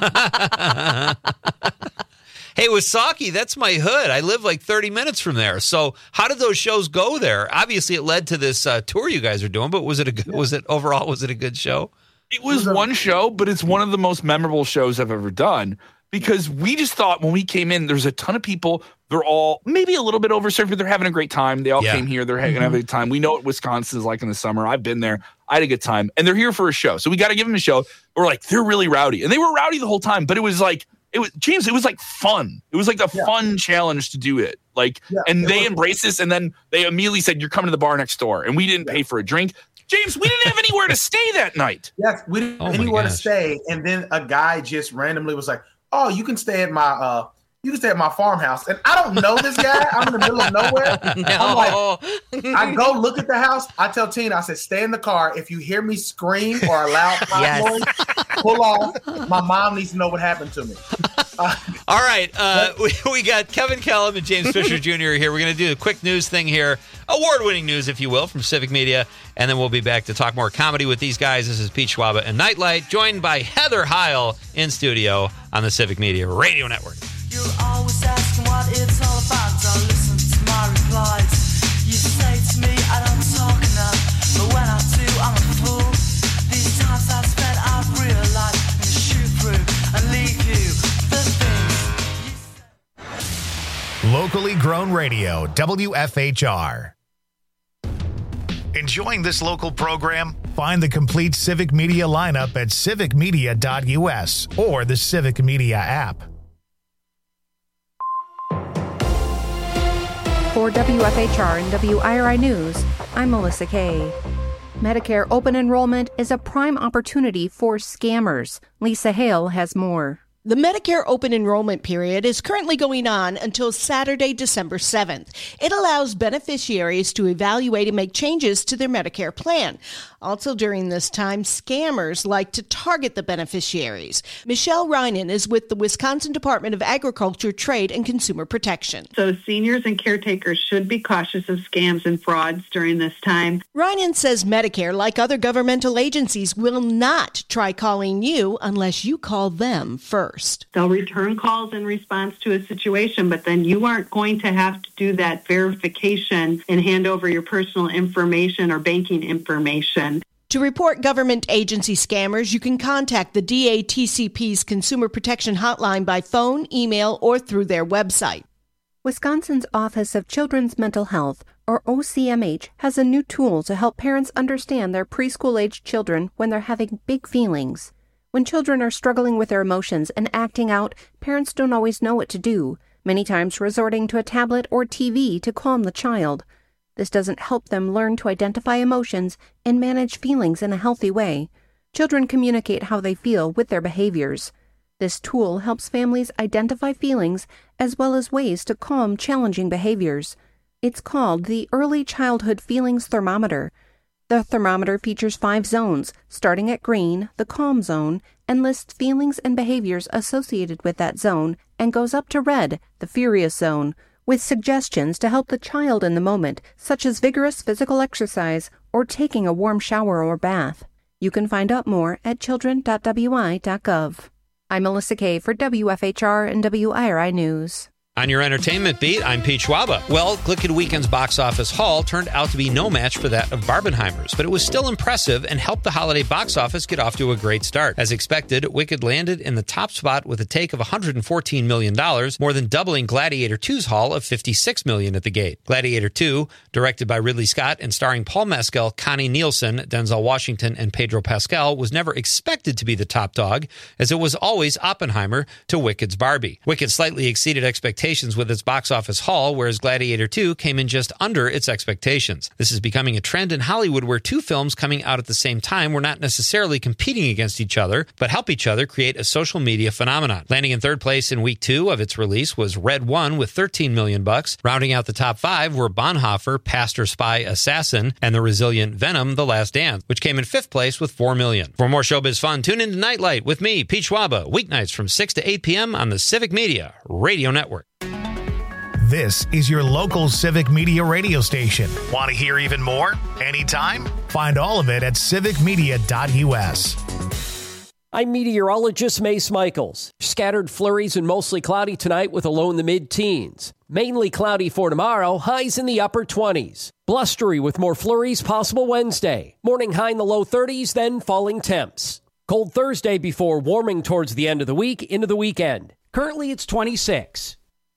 [SPEAKER 19] Hey, Wissahickon, that's my hood. I live like 30 minutes from there. So how did those shows go there? Obviously, it led to this tour you guys are doing, but was it a good show?
[SPEAKER 2] It was one show, but it's one of the most memorable shows I've ever done because we just thought when we came in, there's a ton of people. They're all maybe a little bit overserved, but they're having a great time. They all came here. They're having a good time. We know what Wisconsin is like in the summer. I've been there. I had a good time. And they're here for a show. So we got to give them a show. We're like, they're really rowdy. And they were rowdy the whole time, but it was like, James, it was like fun. It was like a fun challenge to do it. And they embraced this, and then they immediately said, you're coming to the bar next door. And we didn't pay for a drink. James, we didn't have anywhere to stay that night.
[SPEAKER 3] Yes, we didn't have anywhere to stay. And then a guy just randomly was like, oh, you can stay at my farmhouse. And I don't know this guy. I'm in the middle of nowhere. I'm like, I go look at the house. I tell Tina, I said, stay in the car. If you hear me scream or a loud pop noise, pull off. My mom needs to know what happened to me.
[SPEAKER 19] All right. We got Kevin Kellum and James Fisher Jr. here. We're going to do a quick news thing here. Award-winning news, if you will, from Civic Media. And then we'll be back to talk more comedy with these guys. This is Pete Schwaba and Nightlight, joined by Heather Heil in studio on the Civic Media Radio Network.
[SPEAKER 18] You're always asking what it's all about. Don't listen to my replies. You say to me, I don't talk enough. But when I do, I'm a fool. These times I've spent, I've realized I'm gonna shoot through and leave you the things.
[SPEAKER 1] Locally grown radio, WFHR. Enjoying this local program? Find the complete Civic Media lineup at civicmedia.us or the Civic Media app.
[SPEAKER 6] For WFHR and WIRI News, I'm Melissa Kay. Medicare open enrollment is a prime opportunity for scammers. Lisa Hale has more.
[SPEAKER 4] The Medicare open enrollment period is currently going on until Saturday, December 7th. It allows beneficiaries to evaluate and make changes to their Medicare plan. Also during this time, scammers like to target the beneficiaries. Michelle Reinen is with the Wisconsin Department of Agriculture, Trade, and Consumer Protection.
[SPEAKER 5] So seniors and caretakers should be cautious of scams and frauds during this time.
[SPEAKER 4] Reinen says Medicare, like other governmental agencies, will not try calling you unless you call them first.
[SPEAKER 5] They'll return calls in response to a situation, but then you aren't going to have to do that verification and hand over your personal information or banking information.
[SPEAKER 4] To report government agency scammers, you can contact the DATCP's Consumer Protection Hotline by phone, email, or through their website.
[SPEAKER 6] Wisconsin's Office of Children's Mental Health, or OCMH, has a new tool to help parents understand their preschool-aged children when they're having big feelings. When children are struggling with their emotions and acting out, parents don't always know what to do, many times resorting to a tablet or TV to calm the child. This doesn't help them learn to identify emotions and manage feelings in a healthy way. Children communicate how they feel with their behaviors. This tool helps families identify feelings as well as ways to calm challenging behaviors. It's called the Early Childhood Feelings Thermometer. The thermometer features 5 zones, starting at green, the calm zone, and lists feelings and behaviors associated with that zone, and goes up to red, the furious zone, with suggestions to help the child in the moment, such as vigorous physical exercise or taking a warm shower or bath. You can find out more at children.wi.gov. I'm Melissa Kay for WFHR and WIRI News.
[SPEAKER 19] On your entertainment beat, I'm Pete Schwaba. Well, Glicked Weekend's box office haul turned out to be no match for that of Barbenheimer's, but it was still impressive and helped the holiday box office get off to a great start. As expected, Wicked landed in the top spot with a take of $114 million, more than doubling Gladiator 2's haul of $56 million at the gate. Gladiator 2, directed by Ridley Scott and starring Paul Mescal, Connie Nielsen, Denzel Washington, and Pedro Pascal, was never expected to be the top dog, as it was always Oppenheimer to Wicked's Barbie. Wicked slightly exceeded expectations with its box office haul, whereas Gladiator 2 came in just under its expectations. This is becoming a trend in Hollywood where two films coming out at the same time were not necessarily competing against each other, but help each other create a social media phenomenon. Landing in third place in week 2 of its release was Red One with $13 million. Rounding out the top 5 were Bonhoeffer, Pastor, Spy, Assassin, and the resilient Venom, The Last Dance, which came in 5th place with $4 million. For more showbiz fun, tune in to Nightlight with me, Pete Schwaba, weeknights from 6 to 8 p.m. on the Civic Media Radio Network.
[SPEAKER 1] This is your local Civic Media radio station. Want to hear even more? Anytime? Find all of it at civicmedia.us.
[SPEAKER 13] I'm meteorologist Mace Michaels. Scattered flurries and mostly cloudy tonight with a low in the mid-teens. Mainly cloudy for tomorrow, highs in the upper 20s. Blustery with more flurries possible Wednesday. Morning high in the low 30s, then falling temps. Cold Thursday before warming towards the end of the week into the weekend. Currently it's 26.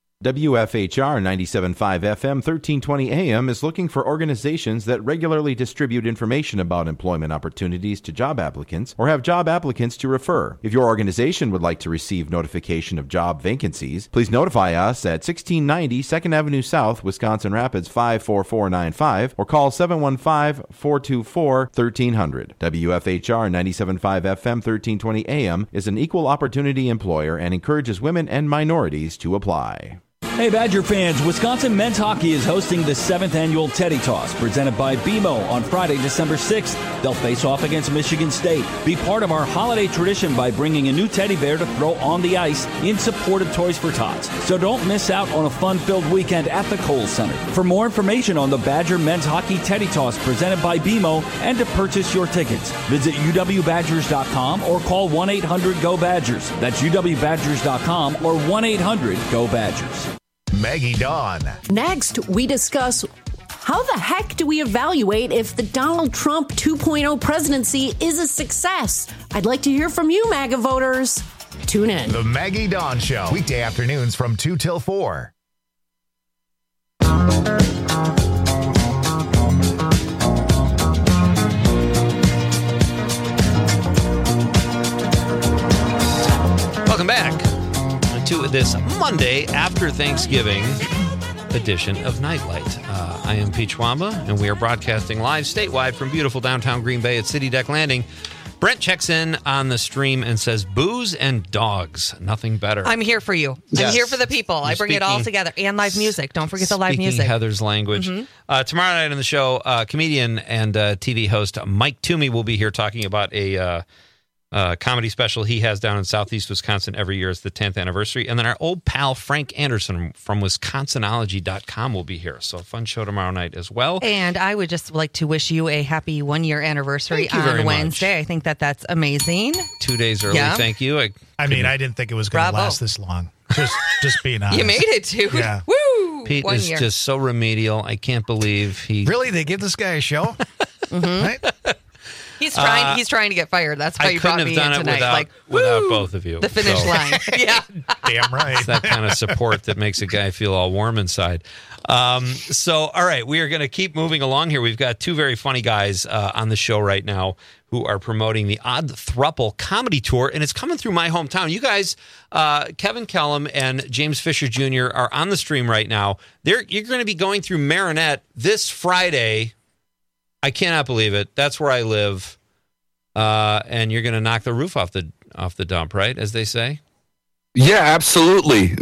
[SPEAKER 12] WFHR 97.5 FM 1320 AM is looking for organizations that regularly distribute information about employment opportunities to job applicants or have job applicants to refer. If your organization would like to receive notification of job vacancies, please notify us at 1690 2nd Avenue South, Wisconsin Rapids 54495 or call 715-424-1300. WFHR 97.5 FM 1320 AM is an equal opportunity employer and encourages women and minorities to apply.
[SPEAKER 7] Hey, Badger fans, Wisconsin men's hockey is hosting the 7th annual Teddy Toss, presented by BMO on Friday, December 6th. They'll face off against Michigan State. Be part of our holiday tradition by bringing a new teddy bear to throw on the ice in support of Toys for Tots. So don't miss out on a fun-filled weekend at the Kohl Center. For more information on the Badger men's hockey Teddy Toss presented by BMO and to purchase your tickets, visit uwbadgers.com or call 1-800-GO-BADGERS. That's uwbadgers.com or 1-800-GO-BADGERS.
[SPEAKER 1] Maggie Dawn.
[SPEAKER 8] Next, we discuss how the heck do we evaluate if the Donald Trump 2.0 presidency is a success? I'd like to hear from you, MAGA voters. Tune in.
[SPEAKER 1] The Maggie Dawn Show, weekday afternoons from 2 till 4.
[SPEAKER 19] Welcome back to this Monday after Thanksgiving edition of Nightlight. I am Pete Schwamba, and we are broadcasting live statewide from beautiful downtown Green Bay at City Deck Landing. Brent checks in on the stream and says, booze and dogs, nothing better.
[SPEAKER 20] I'm here for you.
[SPEAKER 19] Yes.
[SPEAKER 20] I'm here for the people. I bring it all together. And live music. Don't forget the live music.
[SPEAKER 19] Heather's language.
[SPEAKER 20] Mm-hmm.
[SPEAKER 19] Tomorrow night on the show, comedian and TV host Mike Toomey will be here talking about a comedy special he has down in Southeast Wisconsin every year. It's the 10th anniversary. And then our old pal Frank Anderson from Wisconsinology.com will be here. So a fun show tomorrow night as well.
[SPEAKER 20] And I would just like to wish you a happy 1-year anniversary on Wednesday.
[SPEAKER 19] Much.
[SPEAKER 20] I think that's amazing.
[SPEAKER 19] 2 days early.
[SPEAKER 20] Yeah.
[SPEAKER 19] Thank you.
[SPEAKER 10] I mean, I didn't think it was going to last this long. Just being honest.
[SPEAKER 20] You made it, dude.
[SPEAKER 10] Yeah.
[SPEAKER 20] Woo!
[SPEAKER 19] Pete is just so remedial. I can't believe he...
[SPEAKER 10] Really? They give this guy a show?
[SPEAKER 20] Right? He's trying to get fired. That's why you brought me in tonight.
[SPEAKER 19] Without both of you.
[SPEAKER 20] The finish line. Yeah.
[SPEAKER 10] Damn right.
[SPEAKER 19] It's that kind of support that makes a guy feel all warm inside. So, all right, we are going to keep moving along here. We've got two very funny guys on the show right now who are promoting the Odd Thruple comedy tour, and it's coming through my hometown. You guys, Kevin Kellum and James Fisher Jr. are on the stream right now. You're going to be going through Marinette this Friday. I cannot believe it. That's where I live, and you're going to knock the roof off the dump, right? As they say.
[SPEAKER 2] Yeah, absolutely.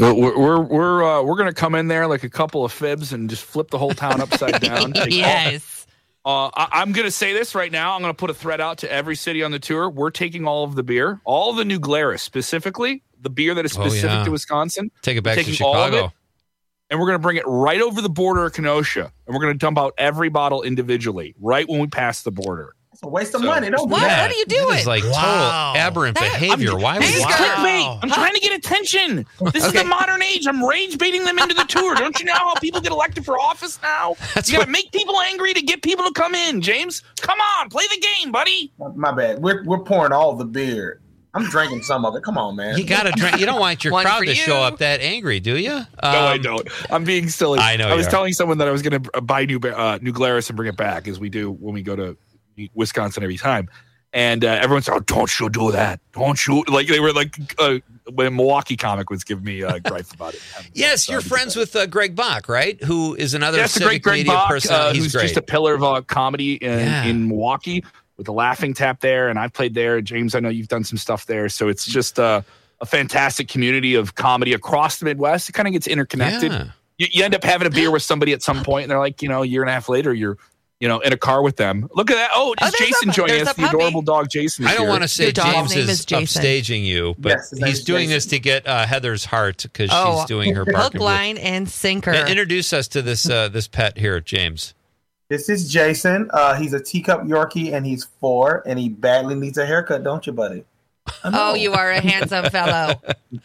[SPEAKER 2] We're going to come in there like a couple of fibs and just flip the whole town upside down.
[SPEAKER 20] Yes.
[SPEAKER 2] I'm going to say this right now. I'm going to put a threat out to every city on the tour. We're taking all of the beer, all the New Glarus, specifically the beer that is specific to Wisconsin.
[SPEAKER 19] Take it back to Chicago.
[SPEAKER 2] And we're going to bring it right over the border of Kenosha. And we're going to dump out every bottle individually right when we pass the border.
[SPEAKER 3] It's a waste of money. Don't do
[SPEAKER 20] what?
[SPEAKER 3] that.
[SPEAKER 20] What are you doing?
[SPEAKER 19] It's like total aberrant behavior. Why would
[SPEAKER 2] you clickbait? I'm trying to get attention. This is the modern age. I'm rage baiting them into the tour. Don't you know how people get elected for office now? You got to make people angry to get people to come in, James. Come on, play the game, buddy.
[SPEAKER 3] My bad. We're pouring all the beer. I'm drinking some of it. Come on, man.
[SPEAKER 19] You got to drink. You don't want your crowd to show up that angry, do you?
[SPEAKER 2] No, I don't. I'm being silly.
[SPEAKER 19] I know.
[SPEAKER 2] I was telling someone that I was going to buy New Glarus and bring it back, as we do when we go to Wisconsin every time. And everyone's like, oh, don't you do that. Don't you. Like, they were like, when Milwaukee Comic was giving me gripe about it.
[SPEAKER 19] Yes, you're friends with Greg Bach, right? Who is another civic
[SPEAKER 2] Greg
[SPEAKER 19] media
[SPEAKER 2] Bach,
[SPEAKER 19] person. He's
[SPEAKER 2] who's
[SPEAKER 19] great.
[SPEAKER 2] just a pillar of comedy in Milwaukee. With the Laughing Tap there, and I've played there. James, I know you've done some stuff there, so it's just a fantastic community of comedy across the Midwest. It kind of gets interconnected.
[SPEAKER 19] Yeah.
[SPEAKER 2] You end up having a beer with somebody at some point, and they're like, a year and a half later, you're in a car with them. Look at that! Oh, it's Jason joining us. The adorable dog Jason.
[SPEAKER 19] I don't want to say James
[SPEAKER 20] name
[SPEAKER 19] is
[SPEAKER 20] Jason.
[SPEAKER 19] upstaging you, but he's doing this to get Heather's heart because she's doing her
[SPEAKER 20] hook, line, and sinker.
[SPEAKER 19] Now, introduce us to this this pet here, James.
[SPEAKER 3] This is Jason. He's a teacup Yorkie, and he's 4, and he badly needs a haircut, don't you, buddy?
[SPEAKER 20] Oh, you are a handsome fellow.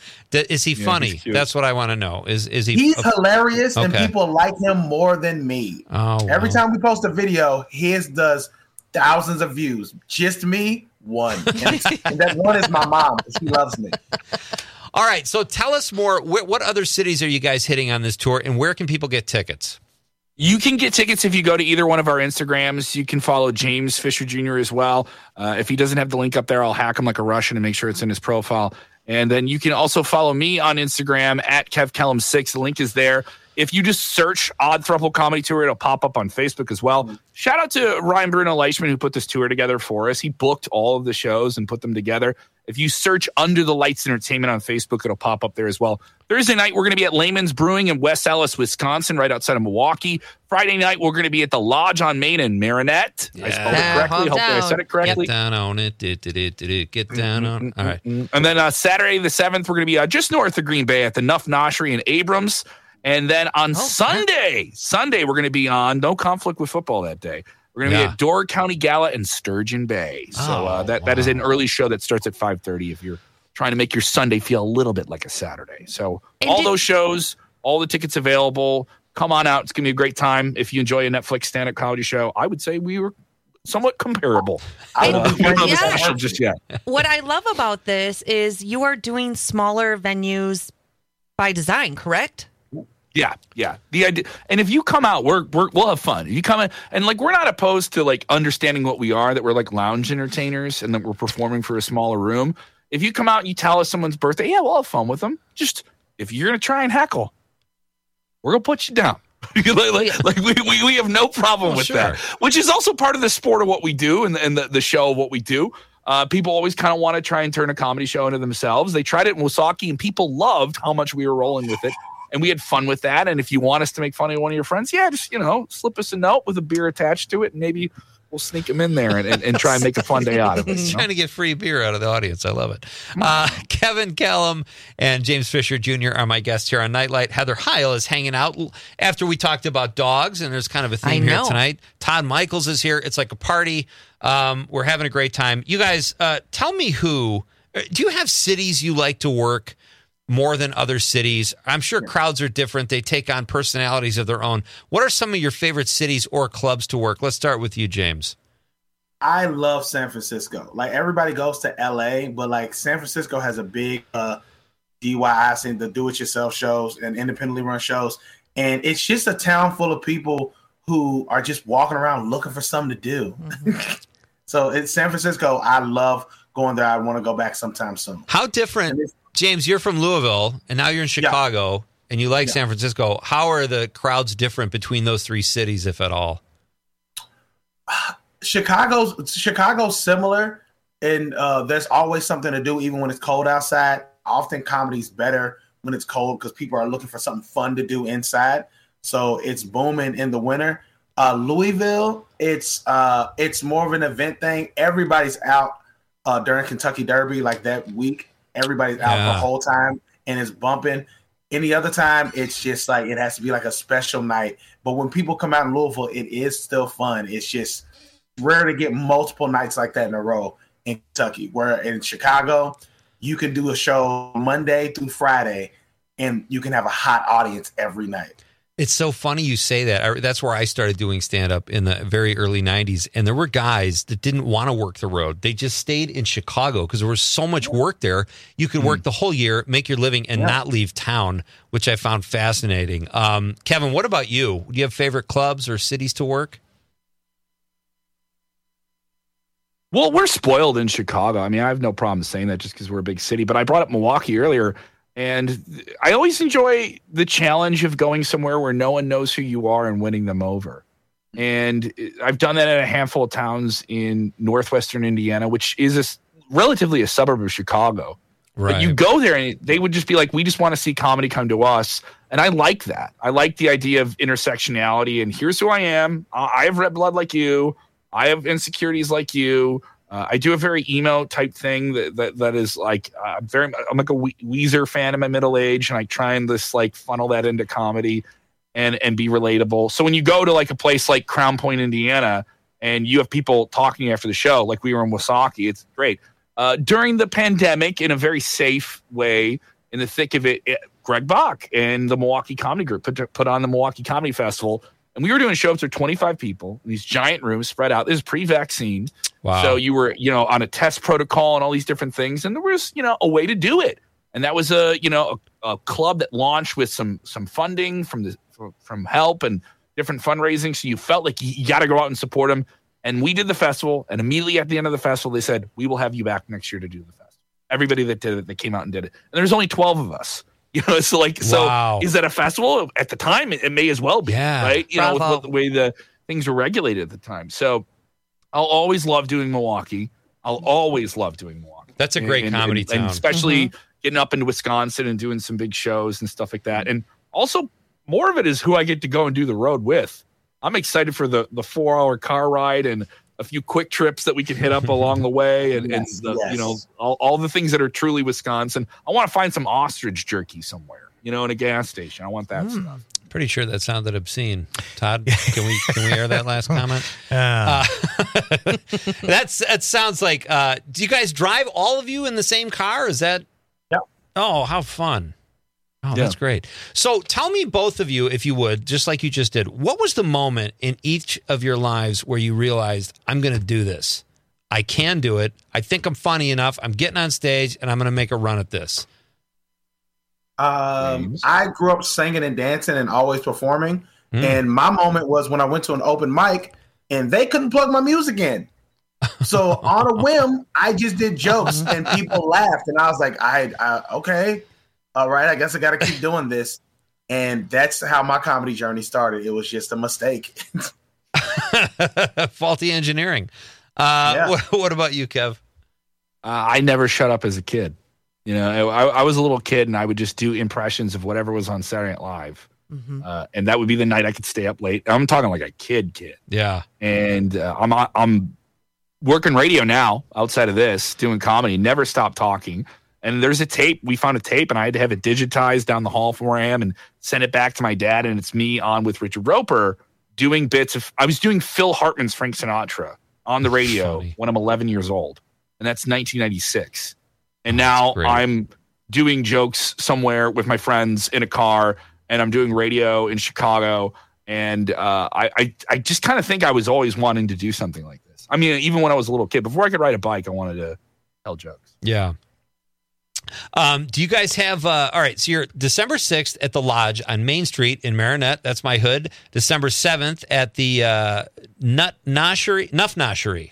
[SPEAKER 19] Is he funny? That's what I want to know. Is he?
[SPEAKER 3] He's hilarious, and people like him more than me.
[SPEAKER 19] Oh,
[SPEAKER 3] every time we post a video, his does thousands of views. Just me, 1, and that 1 is my mom. She loves me.
[SPEAKER 19] All right, so tell us more. What other cities are you guys hitting on this tour, and where can people get tickets?
[SPEAKER 2] You can get tickets if you go to either one of our Instagrams. You can follow James Fisher Jr. as well. If he doesn't have the link up there, I'll hack him like a Russian and make sure it's in his profile. And then you can also follow me on Instagram at KevKellum6. The link is there. If you just search Odd Thruple Comedy Tour, it'll pop up on Facebook as well. Shout out to Ryan Bruno Leishman, who put this tour together for us. He booked all of the shows and put them together. If you search Under the Lights Entertainment on Facebook, it'll pop up there as well. Thursday night, we're going to be at Lehman's Brewing in West Allis, Wisconsin, right outside of Milwaukee. Friday night, we're going to be at the Lodge on Main in Marinette. I spelled it correctly. Hopefully I said it correctly.
[SPEAKER 19] Get down on it. Get down on it. All right.
[SPEAKER 2] And then Saturday the 7th, we're going to be just north of Green Bay at the Nuff Noshery in Abrams. And then on Sunday, we're going to be on No Conflict with Football that day. We're going to be at Door County Gala in Sturgeon Bay. So that is an early show that starts at 5:30 if you're trying to make your Sunday feel a little bit like a Saturday. So those shows, all the tickets available. Come on out. It's going to be a great time. If you enjoy a Netflix stand-up comedy show, I would say we were somewhat comparable. I don't know the special just yet.
[SPEAKER 20] What I love about this is you are doing smaller venues by design, correct?
[SPEAKER 2] Yeah. The idea, and if you come out, we'll have fun. If you come in, and like we're not opposed to like understanding what we are, that we're like lounge entertainers, and that we're performing for a smaller room. If you come out and you tell us someone's birthday, we'll have fun with them. Just if you're gonna try and heckle, we're gonna put you down. we have no problem with that, which is also part of the sport of what we do and the show of what we do. People always kind of want to try and turn a comedy show into themselves. They tried it in Woosaki, and people loved how much we were rolling with it. And we had fun with that. And if you want us to make fun of one of your friends, just, slip us a note with a beer attached to it. And maybe we'll sneak them in there and try and make a fun day out of it.
[SPEAKER 19] Trying to get free beer out of the audience. I love it. Kevin Kellum and James Fisher Jr. are my guests here on Nightlight. Heather Heil is hanging out after we talked about dogs. And there's kind of a theme here tonight. Todd Michaels is here. It's like a party. We're having a great time. You guys, tell me do you have cities you like to work more than other cities? I'm sure crowds are different. They take on personalities of their own. What are some of your favorite cities or clubs to work? Let's start with you, James.
[SPEAKER 3] I love San Francisco. Like everybody goes to LA, but like San Francisco has a big DIY scene, the do-it-yourself shows and independently run shows. And it's just a town full of people who are just walking around looking for something to do. So it's San Francisco. I love going there. I want to go back sometime soon.
[SPEAKER 19] How different... James, you're from Louisville, and now you're in Chicago, and you like San Francisco. How are the crowds different between those three cities, if at all?
[SPEAKER 3] Chicago's similar, and there's always something to do, even when it's cold outside. Often comedy's better when it's cold because people are looking for something fun to do inside. So it's booming in the winter. Louisville, it's more of an event thing. Everybody's out during Kentucky Derby like that week. Everybody's out the whole time and it's bumping. Any other time, it's just like it has to be like a special night. But when people come out in Louisville, it is still fun. It's just rare to get multiple nights like that in a row in Kentucky. Where in Chicago, you can do a show Monday through Friday and you can have a hot audience every night.
[SPEAKER 19] It's so funny you say that. That's where I started doing stand-up in the very early 90s. And there were guys that didn't want to work the road. They just stayed in Chicago because there was so much work there. You could work the whole year, make your living, and not leave town, which I found fascinating. Kevin, what about you? Do you have favorite clubs or cities to work?
[SPEAKER 2] Well, we're spoiled in Chicago. I mean, I have no problem saying that just because we're a big city. But I brought up Milwaukee earlier. And I always enjoy the challenge of going somewhere where no one knows who you are and winning them over. And I've done that in a handful of towns in northwestern Indiana, which is relatively a suburb of Chicago. Right. But you go there and they would just be like, we just want to see comedy come to us. And I like that. I like the idea of intersectionality. And here's who I am. I have red blood like you. I have insecurities like you. I do a very emo type thing that is like I'm like a Weezer fan in my middle age, and I try and just like funnel that into comedy and be relatable. So when you go to like a place like Crown Point, Indiana, and you have people talking after the show, like we were in Woosaki, it's great. During the pandemic, in a very safe way, in the thick of it, Greg Bach and the Milwaukee Comedy Group put on the Milwaukee Comedy Festival. And we were doing shows for 25 people in these giant rooms spread out. This is pre-vaccine. Wow. So you were, on a test protocol and all these different things. And there was, a way to do it. And that was a club that launched with some funding from help and different fundraising. So you felt like you got to go out and support them. And we did the festival. And immediately at the end of the festival, they said, we will have you back next year to do the festival. Everybody that did it, they came out and did it. And there's only 12 of us. So is that a festival? At the time, it may as well be, right? With the way the things were regulated at the time. So I'll always love doing Milwaukee. That's
[SPEAKER 19] a great comedy town.
[SPEAKER 2] And especially getting up into Wisconsin and doing some big shows and stuff like that. And also, more of it is who I get to go and do the road with. I'm excited for the 4-hour car ride and a few quick trips that we can hit up along the way, and all the things that are truly Wisconsin. I want to find some ostrich jerky somewhere, in a gas station. I want that stuff.
[SPEAKER 19] Pretty sure that sounded obscene. Todd, can we air that last comment? That sounds like. Do you guys drive, all of you, in the same car? Is that?
[SPEAKER 3] Yeah.
[SPEAKER 19] Oh, how fun! Oh, that's great. So tell me, both of you, if you would, just like you just did, what was the moment in each of your lives where you realized, I'm going to do this? I can do it. I think I'm funny enough. I'm getting on stage, and I'm going to make a run at this.
[SPEAKER 3] I grew up singing and dancing and always performing. And my moment was when I went to an open mic, and they couldn't plug my music in. So on a whim, I just did jokes, and people laughed. And I was like, okay. All right, I guess I got to keep doing this. And that's how my comedy journey started. It was just a mistake.
[SPEAKER 19] Faulty engineering. What about you, Kev?
[SPEAKER 2] I never shut up as a kid. I was a little kid, and I would just do impressions of whatever was on Saturday Night Live. And that would be the night I could stay up late. I'm talking like a kid.
[SPEAKER 19] Yeah.
[SPEAKER 2] And I'm working radio now outside of this, doing comedy, never stopped talking. And there's a tape. We found a tape, and I had to have it digitized down the hall from where I am and send it back to my dad. And it's me on with Richard Roper doing bits of. I was doing Phil Hartman's Frank Sinatra on the radio when I'm 11 years old, and that's 1996. And now I'm doing jokes somewhere with my friends in a car, and I'm doing radio in Chicago. And I just kind of think I was always wanting to do something like this. I mean, even when I was a little kid, before I could ride a bike, I wanted to tell jokes.
[SPEAKER 19] Yeah. Do you guys have, all right, so you're December 6th at the Lodge on Main Street in Marinette. That's my hood. December 7th at the Nuff Noshery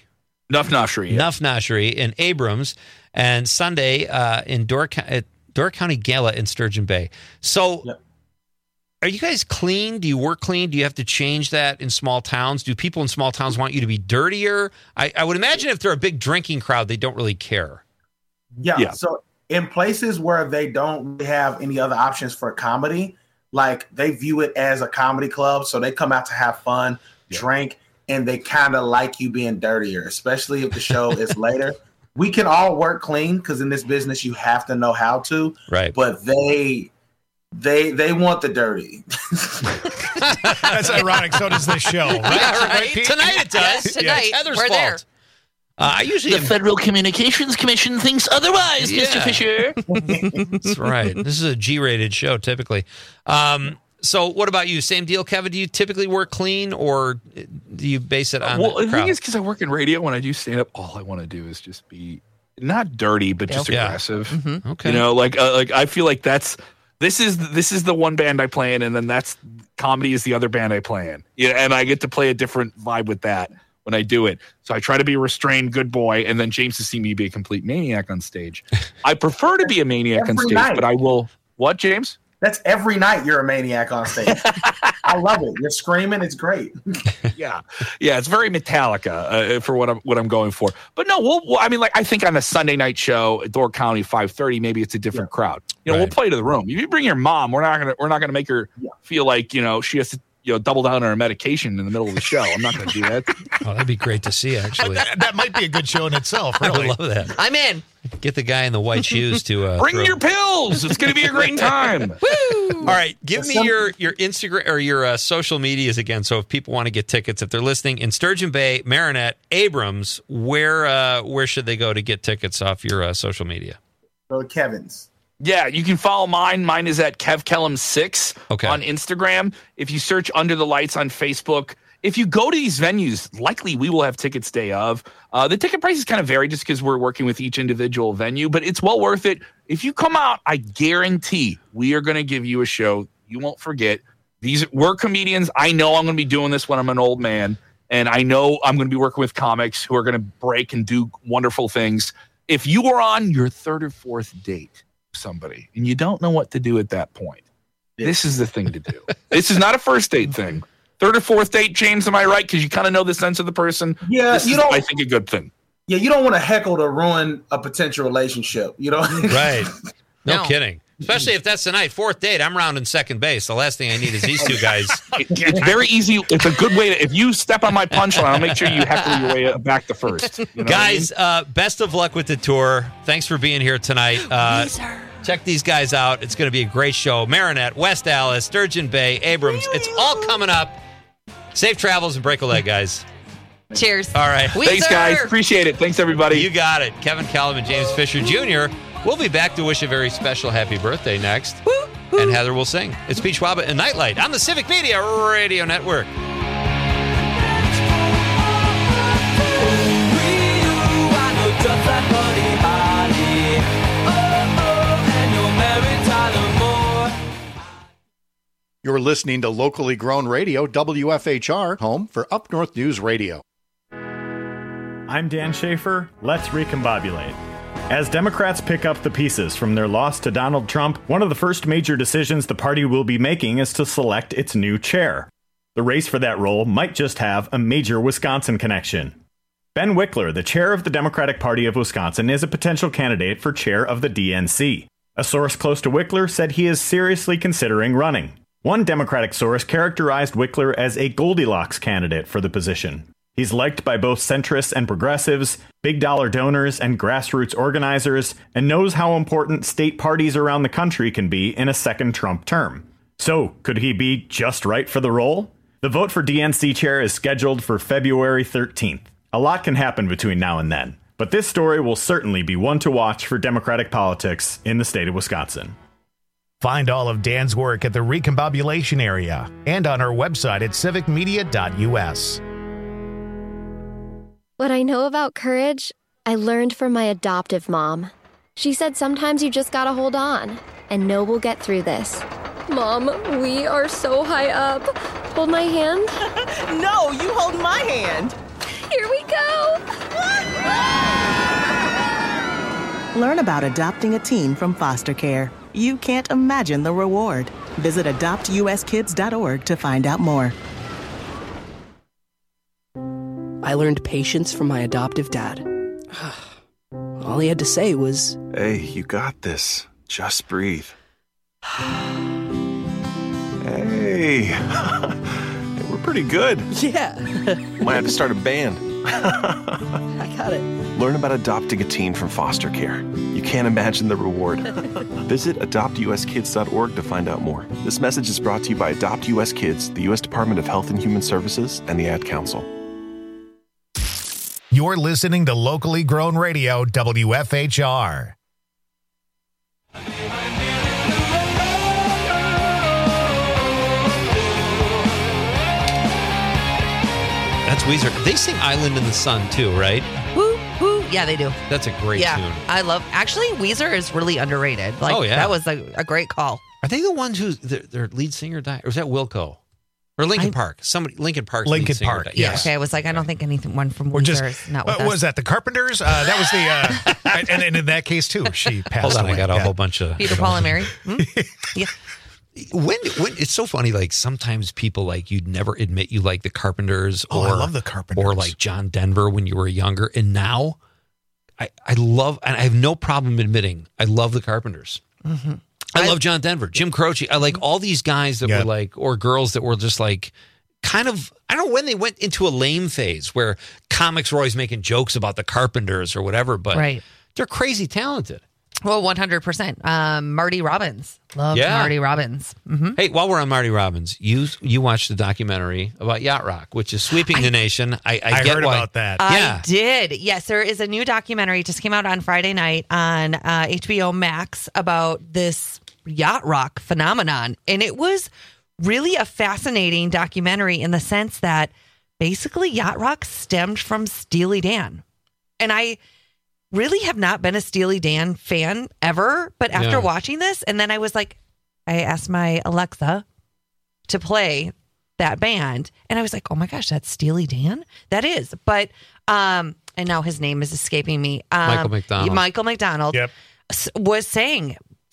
[SPEAKER 19] in Abrams. And Sunday in Door County Gala in Sturgeon Bay. So are you guys clean? Do you work clean? Do you have to change that in small towns? Do people in small towns want you to be dirtier? I would imagine if they're a big drinking crowd, they don't really care.
[SPEAKER 3] Yeah. So in places where they don't really have any other options for comedy, like they view it as a comedy club. So they come out to have fun, drink, and they kind of like you being dirtier, especially if the show is later. We can all work clean because in this business you have to know how to.
[SPEAKER 19] Right.
[SPEAKER 3] But they want the dirty.
[SPEAKER 10] That's ironic. So does this show, right?
[SPEAKER 19] Right? Tonight it does.
[SPEAKER 20] Yes, tonight.
[SPEAKER 19] Heather's
[SPEAKER 20] We're
[SPEAKER 19] fault.
[SPEAKER 20] there.
[SPEAKER 19] I usually
[SPEAKER 2] the Federal Communications Commission thinks otherwise, Mr. Fisher.
[SPEAKER 19] That's right. This is a G-rated show, typically. So what about you? Same deal, Kevin? Do you typically work clean, or do you base it on
[SPEAKER 2] the
[SPEAKER 19] crowd?
[SPEAKER 2] thing is, because I work in radio, when I do stand-up, all I want to do is just be not dirty, but just aggressive.
[SPEAKER 19] Mm-hmm. Okay.
[SPEAKER 2] Like I feel like this is the one band I play in, and then that's comedy is the other band I play in. And I get to play a different vibe with that when I do it. So I try to be a restrained good boy, and then James has seen me be a complete maniac on stage. I prefer to be a maniac on stage, but I will. What, James?
[SPEAKER 3] That's every night you're a maniac on stage. I love it. You're screaming. It's great.
[SPEAKER 2] Yeah. It's very Metallica for what I'm going for. But no, I think on a Sunday night show at Door County 5:30, maybe it's a different crowd. We'll play to the room. If you bring your mom, we're not gonna make her feel like she has to double down on her medication in the middle of the show. I'm not going to do that.
[SPEAKER 19] Oh, that'd be great to see, actually.
[SPEAKER 10] that might be a good show in itself, really.
[SPEAKER 19] I would love that.
[SPEAKER 20] I'm in.
[SPEAKER 19] Get the guy in the white shoes to
[SPEAKER 2] bring your pills. It's going to be a great time.
[SPEAKER 19] Woo! All right, give me your Instagram or your social medias again. So if people want to get tickets, if they're listening in Sturgeon Bay, Marinette, Abrams, where should they go to get tickets off your social media?
[SPEAKER 3] Go to Kevin's.
[SPEAKER 2] Yeah, you can follow mine. Mine is at KevKellum6 on Instagram. If you search Under the Lights on Facebook, if you go to these venues, likely we will have tickets day of. The ticket prices kind of vary just because we're working with each individual venue, but it's well worth it. If you come out, I guarantee we are going to give you a show you won't forget. We're comedians. I know I'm going to be doing this when I'm an old man, and I know I'm going to be working with comics who are going to break and do wonderful things. If you are on your third or fourth date, somebody and you don't know what to do at that point, this is the thing to do. This is not a first date thing. Third or fourth date, James, am I right? Because you kind of know the sense of the person.
[SPEAKER 3] Yeah,
[SPEAKER 2] this is, I think, a good thing.
[SPEAKER 3] Yeah, you don't want to heckle to ruin a potential relationship. You know,
[SPEAKER 19] right? No kidding. Especially if that's the night. Fourth date, I'm rounding second base. The last thing I need is these two guys.
[SPEAKER 2] It's very easy. It's a good way to, if you step on my punchline, I'll make sure you heckle your way back to first. You know
[SPEAKER 19] guys, best of luck with the tour. Thanks for being here tonight. Check these guys out. It's going to be a great show. Marinette, West Allis, Sturgeon Bay, Abrams. It's all coming up. Safe travels and break a leg, guys.
[SPEAKER 20] Cheers.
[SPEAKER 19] All right.
[SPEAKER 2] Thanks, guys. Appreciate it. Thanks, everybody.
[SPEAKER 19] You got it. Kevin Callum and James Fisher Jr. We'll be back to wish a very special happy birthday next. Woo, woo. And Heather will sing. It's Pete Schwaba and Nightlight on the Civic Media Radio Network.
[SPEAKER 9] You're listening to locally grown radio, WFHR, home for Up North News Radio.
[SPEAKER 11] I'm Dan Schaefer. Let's recombobulate. As Democrats pick up the pieces from their loss to Donald Trump, one of the first major decisions the party will be making is to select its new chair. The race for that role might just have a major Wisconsin connection. Ben Wickler, the chair of the Democratic Party of Wisconsin, is a potential candidate for chair of the DNC. A source close to Wickler said he is seriously considering running. One Democratic source characterized Wickler as a Goldilocks candidate for the position. He's liked by both centrists and progressives, big-dollar donors and grassroots organizers, and knows how important state parties around the country can be in a second Trump term. So, could he be just right for the role? The vote for DNC chair is scheduled for February 13th. A lot can happen between now and then, but this story will certainly be one to watch for Democratic politics in the state of Wisconsin.
[SPEAKER 1] Find all of Dan's work at the Recombobulation area and on our website at civicmedia.us.
[SPEAKER 14] What I know about courage, I learned from my adoptive mom. She said sometimes you just gotta hold on and know we'll get through this. Mom, we are so high up. Hold my hand.
[SPEAKER 15] No, you hold my hand.
[SPEAKER 14] Here we go.
[SPEAKER 15] Learn about adopting a teen from foster care. You can't imagine the reward. Visit adoptuskids.org to find out more.
[SPEAKER 22] I learned patience from my adoptive dad. All he had to say was,
[SPEAKER 26] "Hey, you got this. Just breathe." Hey, we're pretty good.
[SPEAKER 22] Yeah.
[SPEAKER 26] Might have to start a band.
[SPEAKER 22] I got it.
[SPEAKER 26] Learn about adopting a teen from foster care. You can't imagine the reward. Visit adoptuskids.org to find out more. This message is brought to you by Adopt US Kids, the U.S. Department of Health and Human Services, and the Ad Council.
[SPEAKER 1] You're listening to locally grown radio, WFHR.
[SPEAKER 19] That's Weezer. They sing Island in the Sun too, right?
[SPEAKER 20] Woo, woo. Yeah, they do.
[SPEAKER 19] That's a great tune.
[SPEAKER 20] I love. Actually, Weezer is really underrated. Like,
[SPEAKER 19] oh, yeah.
[SPEAKER 20] That was a great call.
[SPEAKER 19] Are they the ones who their lead singer died? Or was that Wilco? Or Linkin Park? Linkin Park.
[SPEAKER 1] Linkin Park. Yes.
[SPEAKER 20] Okay, I was like, I don't think anyone from Weezer is not with us.
[SPEAKER 1] Was that the Carpenters? That was the and in that case too, she passed away.
[SPEAKER 19] I got a whole bunch of
[SPEAKER 20] Peter, Paul, and Mary. Yeah.
[SPEAKER 19] When it's so funny, like sometimes people like you'd never admit you like the Carpenters.
[SPEAKER 1] I love the Carpenters.
[SPEAKER 19] Or like John Denver when you were younger, and now I love, and I have no problem admitting I love the Carpenters.
[SPEAKER 20] Mm-hmm.
[SPEAKER 19] I love John Denver, Jim Croce. I like all these guys that were like, or girls that were just like, kind of, I don't know when they went into a lame phase where comics were always making jokes about the Carpenters or whatever, but they're crazy talented.
[SPEAKER 20] Well, 100%. Marty Robbins. Love Marty Robbins. Mm-hmm.
[SPEAKER 19] Hey, while we're on Marty Robbins, you watched the documentary about Yacht Rock, which is sweeping the nation. I get
[SPEAKER 1] heard about that.
[SPEAKER 20] I did. Yes, there is a new documentary. Just came out on Friday night on HBO Max about this Yacht Rock phenomenon. And it was really a fascinating documentary in the sense that basically Yacht Rock stemmed from Steely Dan. And I really have not been a Steely Dan fan ever, but after watching this, and then I was like, I asked my Alexa to play that band, and I was like, oh my gosh, that's Steely Dan? That is. But, and now his name is escaping me.
[SPEAKER 19] Michael McDonald.
[SPEAKER 20] Michael McDonald was saying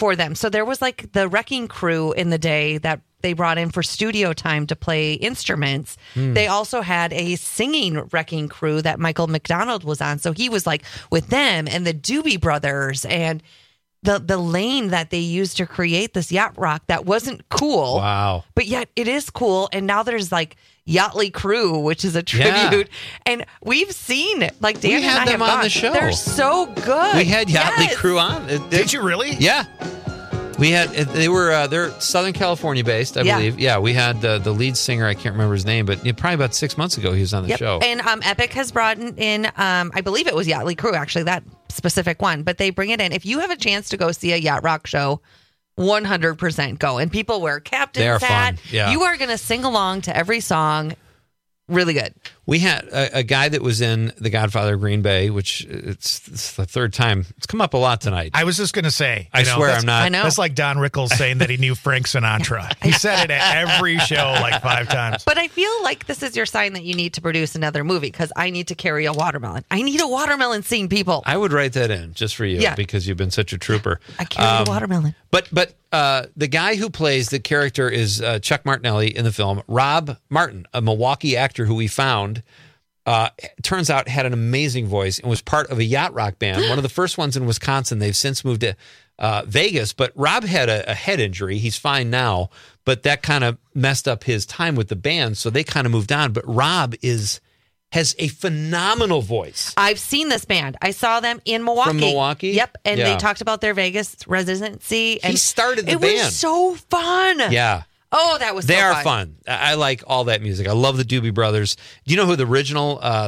[SPEAKER 20] for them. So there was like the wrecking crew in the day that they brought in for studio time to play instruments. They also had a singing wrecking crew that Michael McDonald was on. So he was like with them and the Doobie Brothers and the lane that they used to create this yacht rock that wasn't cool.
[SPEAKER 19] Wow.
[SPEAKER 20] But yet it is cool. And now there's like Yachtly Crew, which is a tribute. And we've seen it. Like Dan
[SPEAKER 19] we had
[SPEAKER 20] and I
[SPEAKER 19] them
[SPEAKER 20] have
[SPEAKER 19] on
[SPEAKER 20] gone.
[SPEAKER 19] the show.
[SPEAKER 20] They're so good.
[SPEAKER 19] We had Yachtly
[SPEAKER 20] Yes.
[SPEAKER 19] Crew on.
[SPEAKER 10] Did you really?
[SPEAKER 19] Yeah. We had, they were, they're Southern California based, I believe. Yeah, we had the lead singer, I can't remember his name, but probably about 6 months ago he was on the show.
[SPEAKER 20] And Epic has brought in, I believe it was Yachtly Crew, actually, that specific one. But they bring it in. If you have a chance to go see a yacht rock show, 100% go. And people wear captain's hat.
[SPEAKER 19] Yeah.
[SPEAKER 20] You are going to sing along to every song. Really good.
[SPEAKER 19] We had a guy that was in The Godfather of Green Bay, which it's the third time. It's come up a lot tonight.
[SPEAKER 10] I was just going to say.
[SPEAKER 19] I swear I'm not.
[SPEAKER 20] I know.
[SPEAKER 10] That's like Don Rickles saying that he knew Frank Sinatra. He said it at every show like 5 times.
[SPEAKER 20] But I feel like this is your sign that you need to produce another movie because I need to carry a watermelon. I need a watermelon scene, people.
[SPEAKER 19] I would write that in just for you because you've been such a trooper.
[SPEAKER 20] I carry a watermelon.
[SPEAKER 19] But the guy who plays the character is Chuck Martinelli in the film. Rob Martin, a Milwaukee actor who we found, turns out had an amazing voice and was part of a yacht rock band, one of the first ones in Wisconsin. They've since moved to Vegas, but Rob had a head injury. He's fine now, but that kind of messed up his time with the band, so they kind of moved on. But Rob has a phenomenal voice.
[SPEAKER 20] I've seen this band. I saw them in Milwaukee.
[SPEAKER 19] From Milwaukee?
[SPEAKER 20] Yep. And they talked about their Vegas residency. And
[SPEAKER 19] he started the
[SPEAKER 20] it
[SPEAKER 19] band.
[SPEAKER 20] It was so fun.
[SPEAKER 19] Yeah.
[SPEAKER 20] Oh, that was so
[SPEAKER 19] They
[SPEAKER 20] fun.
[SPEAKER 19] are fun. I like all that music. I love the Doobie Brothers. Do you know who the original not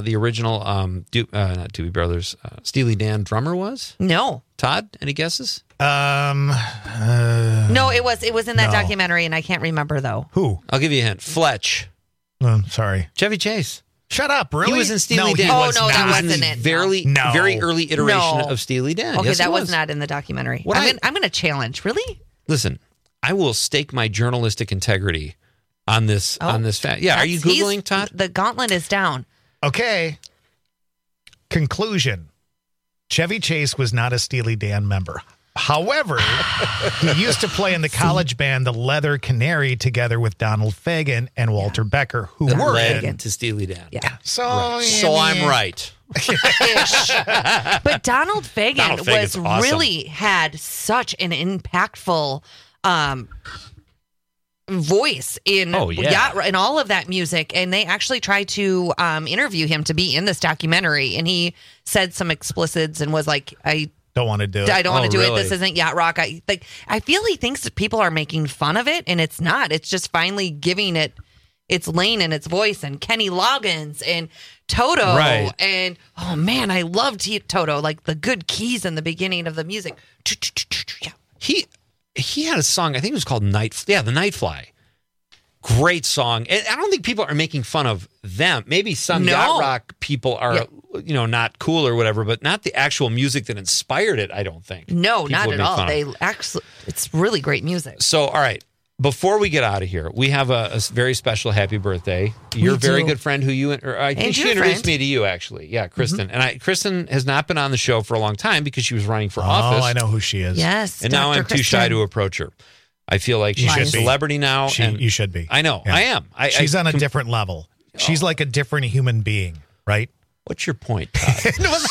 [SPEAKER 19] Doobie Brothers, Steely Dan drummer was?
[SPEAKER 20] No.
[SPEAKER 19] Todd, any guesses?
[SPEAKER 20] No, it was in that documentary, and I can't remember, though.
[SPEAKER 10] Who?
[SPEAKER 19] I'll give you a hint. Fletch.
[SPEAKER 10] Sorry.
[SPEAKER 19] Chevy Chase.
[SPEAKER 10] Shut up, really?
[SPEAKER 19] He was in Steely Dan.
[SPEAKER 20] Oh, no, that wasn't
[SPEAKER 19] in the
[SPEAKER 20] it.
[SPEAKER 19] Very early iteration of Steely Dan.
[SPEAKER 20] Okay,
[SPEAKER 19] yes,
[SPEAKER 20] that
[SPEAKER 19] it
[SPEAKER 20] was not in the documentary.
[SPEAKER 19] What
[SPEAKER 20] I'm going to challenge. Really?
[SPEAKER 19] Listen, I will stake my journalistic integrity on this fact. Yeah, are you Googling, Todd?
[SPEAKER 20] The gauntlet is down.
[SPEAKER 10] Okay. Conclusion. Chevy Chase was not a Steely Dan member. However, he used to play in the college band, the Leather Canary, together with Donald Fagen and Walter Becker, who were
[SPEAKER 19] led
[SPEAKER 10] in
[SPEAKER 19] to Steely Dan.
[SPEAKER 20] Yeah.
[SPEAKER 10] So,
[SPEAKER 19] I'm right.
[SPEAKER 20] But Donald Fagen
[SPEAKER 19] Fagen's
[SPEAKER 20] was
[SPEAKER 19] awesome.
[SPEAKER 20] really had such an impactful voice in in all of that music, and they actually tried to interview him to be in this documentary, and he said some explicits and was like, I
[SPEAKER 10] don't want to do it.
[SPEAKER 20] I don't want to do
[SPEAKER 19] really?
[SPEAKER 20] it. This isn't yacht rock. I feel he thinks that people are making fun of it, and it's not. It's just finally giving it its lane and its voice. And Kenny Loggins and Toto,
[SPEAKER 19] Right.
[SPEAKER 20] and oh man, I loved Toto. Like the good keys in the beginning of the music.
[SPEAKER 19] He had a song, I think it was called The Nightfly. Great song. And I don't think people are making fun of them. Maybe some yacht rock people are, not cool or whatever, but not the actual music that inspired it, I don't think.
[SPEAKER 20] No,
[SPEAKER 19] People
[SPEAKER 20] not
[SPEAKER 19] would
[SPEAKER 20] at
[SPEAKER 19] make
[SPEAKER 20] all.
[SPEAKER 19] fun of.
[SPEAKER 20] They actually, it's really great music.
[SPEAKER 19] So, all right. Before we get out of here, we have a very special happy birthday. Your very good friend who I think she introduced me to you, actually. Yeah, Kristen.
[SPEAKER 20] Mm-hmm.
[SPEAKER 19] And Kristen has not been on the show for a long time because she was running for office.
[SPEAKER 10] Oh, I know who she is.
[SPEAKER 20] Yes.
[SPEAKER 19] And now
[SPEAKER 20] Dr.
[SPEAKER 19] I'm too shy
[SPEAKER 20] Kristen.
[SPEAKER 19] to approach her. I feel like she's a celebrity now.
[SPEAKER 10] You should be.
[SPEAKER 19] I know.
[SPEAKER 10] Yeah.
[SPEAKER 19] I am.
[SPEAKER 10] She's on a different level. She's like a different human being, right?
[SPEAKER 19] What's your point, Todd?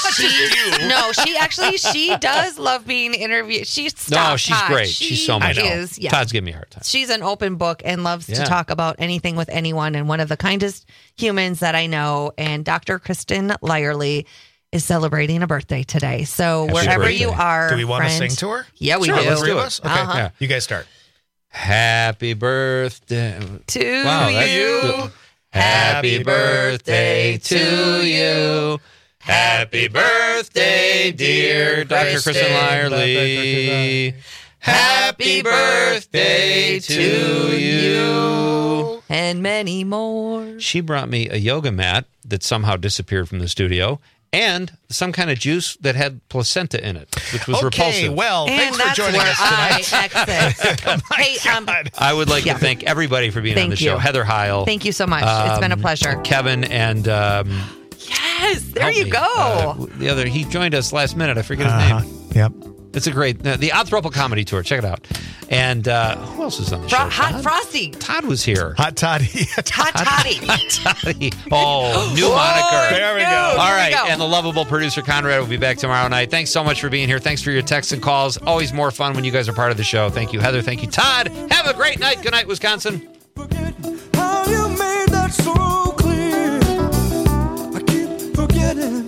[SPEAKER 20] She does love being interviewed. She's
[SPEAKER 19] great. She's so much. Todd's giving me a hard time.
[SPEAKER 20] She's an open book and loves to talk about anything with anyone, and one of the kindest humans that I know. And Dr. Kristen Lyerly is celebrating a birthday today. So wherever you are,
[SPEAKER 10] do we want to
[SPEAKER 20] friend,
[SPEAKER 10] sing to her?
[SPEAKER 20] Yeah, we do.
[SPEAKER 10] Let's do it. Okay,
[SPEAKER 20] Uh-huh.
[SPEAKER 10] You guys start.
[SPEAKER 19] Happy birthday
[SPEAKER 20] to you.
[SPEAKER 19] Happy birthday to you. Happy birthday, dear Dr. Kristen Lyerly. Happy birthday to you.
[SPEAKER 20] And many more.
[SPEAKER 19] She brought me a yoga mat that somehow disappeared from the studio and some kind of juice that had placenta in it, which was repulsive.
[SPEAKER 10] Well, thanks for joining us tonight.
[SPEAKER 19] I would like to thank everybody for being on the show. Heather Heil.
[SPEAKER 20] Thank you so much. It's been a pleasure.
[SPEAKER 19] Kevin and
[SPEAKER 20] yes, there you go.
[SPEAKER 19] The other, he joined us last minute. I forget his name.
[SPEAKER 10] Yep.
[SPEAKER 19] It's a great, the Anthropo Comedy Tour. Check it out. And who else is on the show?
[SPEAKER 20] Hot Frosty.
[SPEAKER 19] Todd was here.
[SPEAKER 10] Hot Toddy.
[SPEAKER 20] Hot Toddy.
[SPEAKER 19] Hot Toddy. Oh, new moniker.
[SPEAKER 10] There we go.
[SPEAKER 19] All right. And the lovable producer Conrad will be back tomorrow night. Thanks so much for being here. Thanks for your texts and calls. Always more fun when you guys are part of the show. Thank you, Heather. Thank you, Todd. Have a great night. Good night, Wisconsin.
[SPEAKER 18] How you made that so clear. I keep forgetting.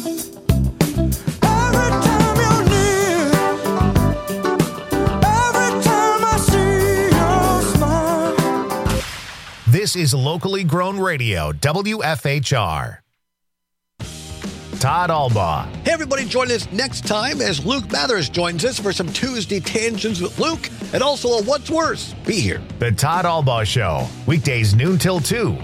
[SPEAKER 18] Every time you're near, every time I see your smile.
[SPEAKER 1] This is locally grown radio, WFHR. Todd Albaugh.
[SPEAKER 16] Hey, everybody, join us next time as Luke Mathers joins us for some Tuesday Tangents with Luke and also a What's Worse. Be here.
[SPEAKER 1] The Todd Albaugh Show, weekdays noon till 2.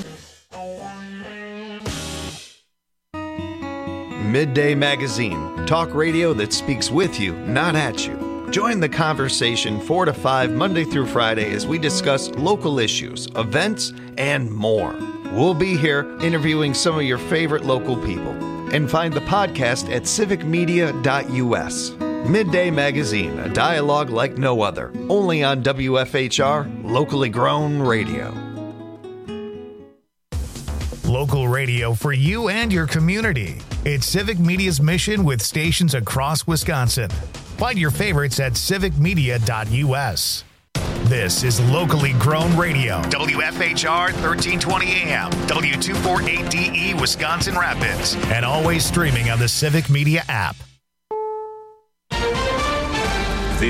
[SPEAKER 17] Midday Magazine, talk radio that speaks with you, not at you. Join the conversation 4 to 5 Monday through Friday as we discuss local issues, events, and more. We'll be here interviewing some of your favorite local people. And find the podcast at civicmedia.us. Midday Magazine, a dialogue like no other. Only on WFHR, locally grown radio.
[SPEAKER 1] Local radio for you and your community. It's Civic Media's mission with stations across Wisconsin. Find your favorites at civicmedia.us. This is locally grown radio. WFHR 1320 AM, W248DE, Wisconsin Rapids, and always streaming on the Civic Media app.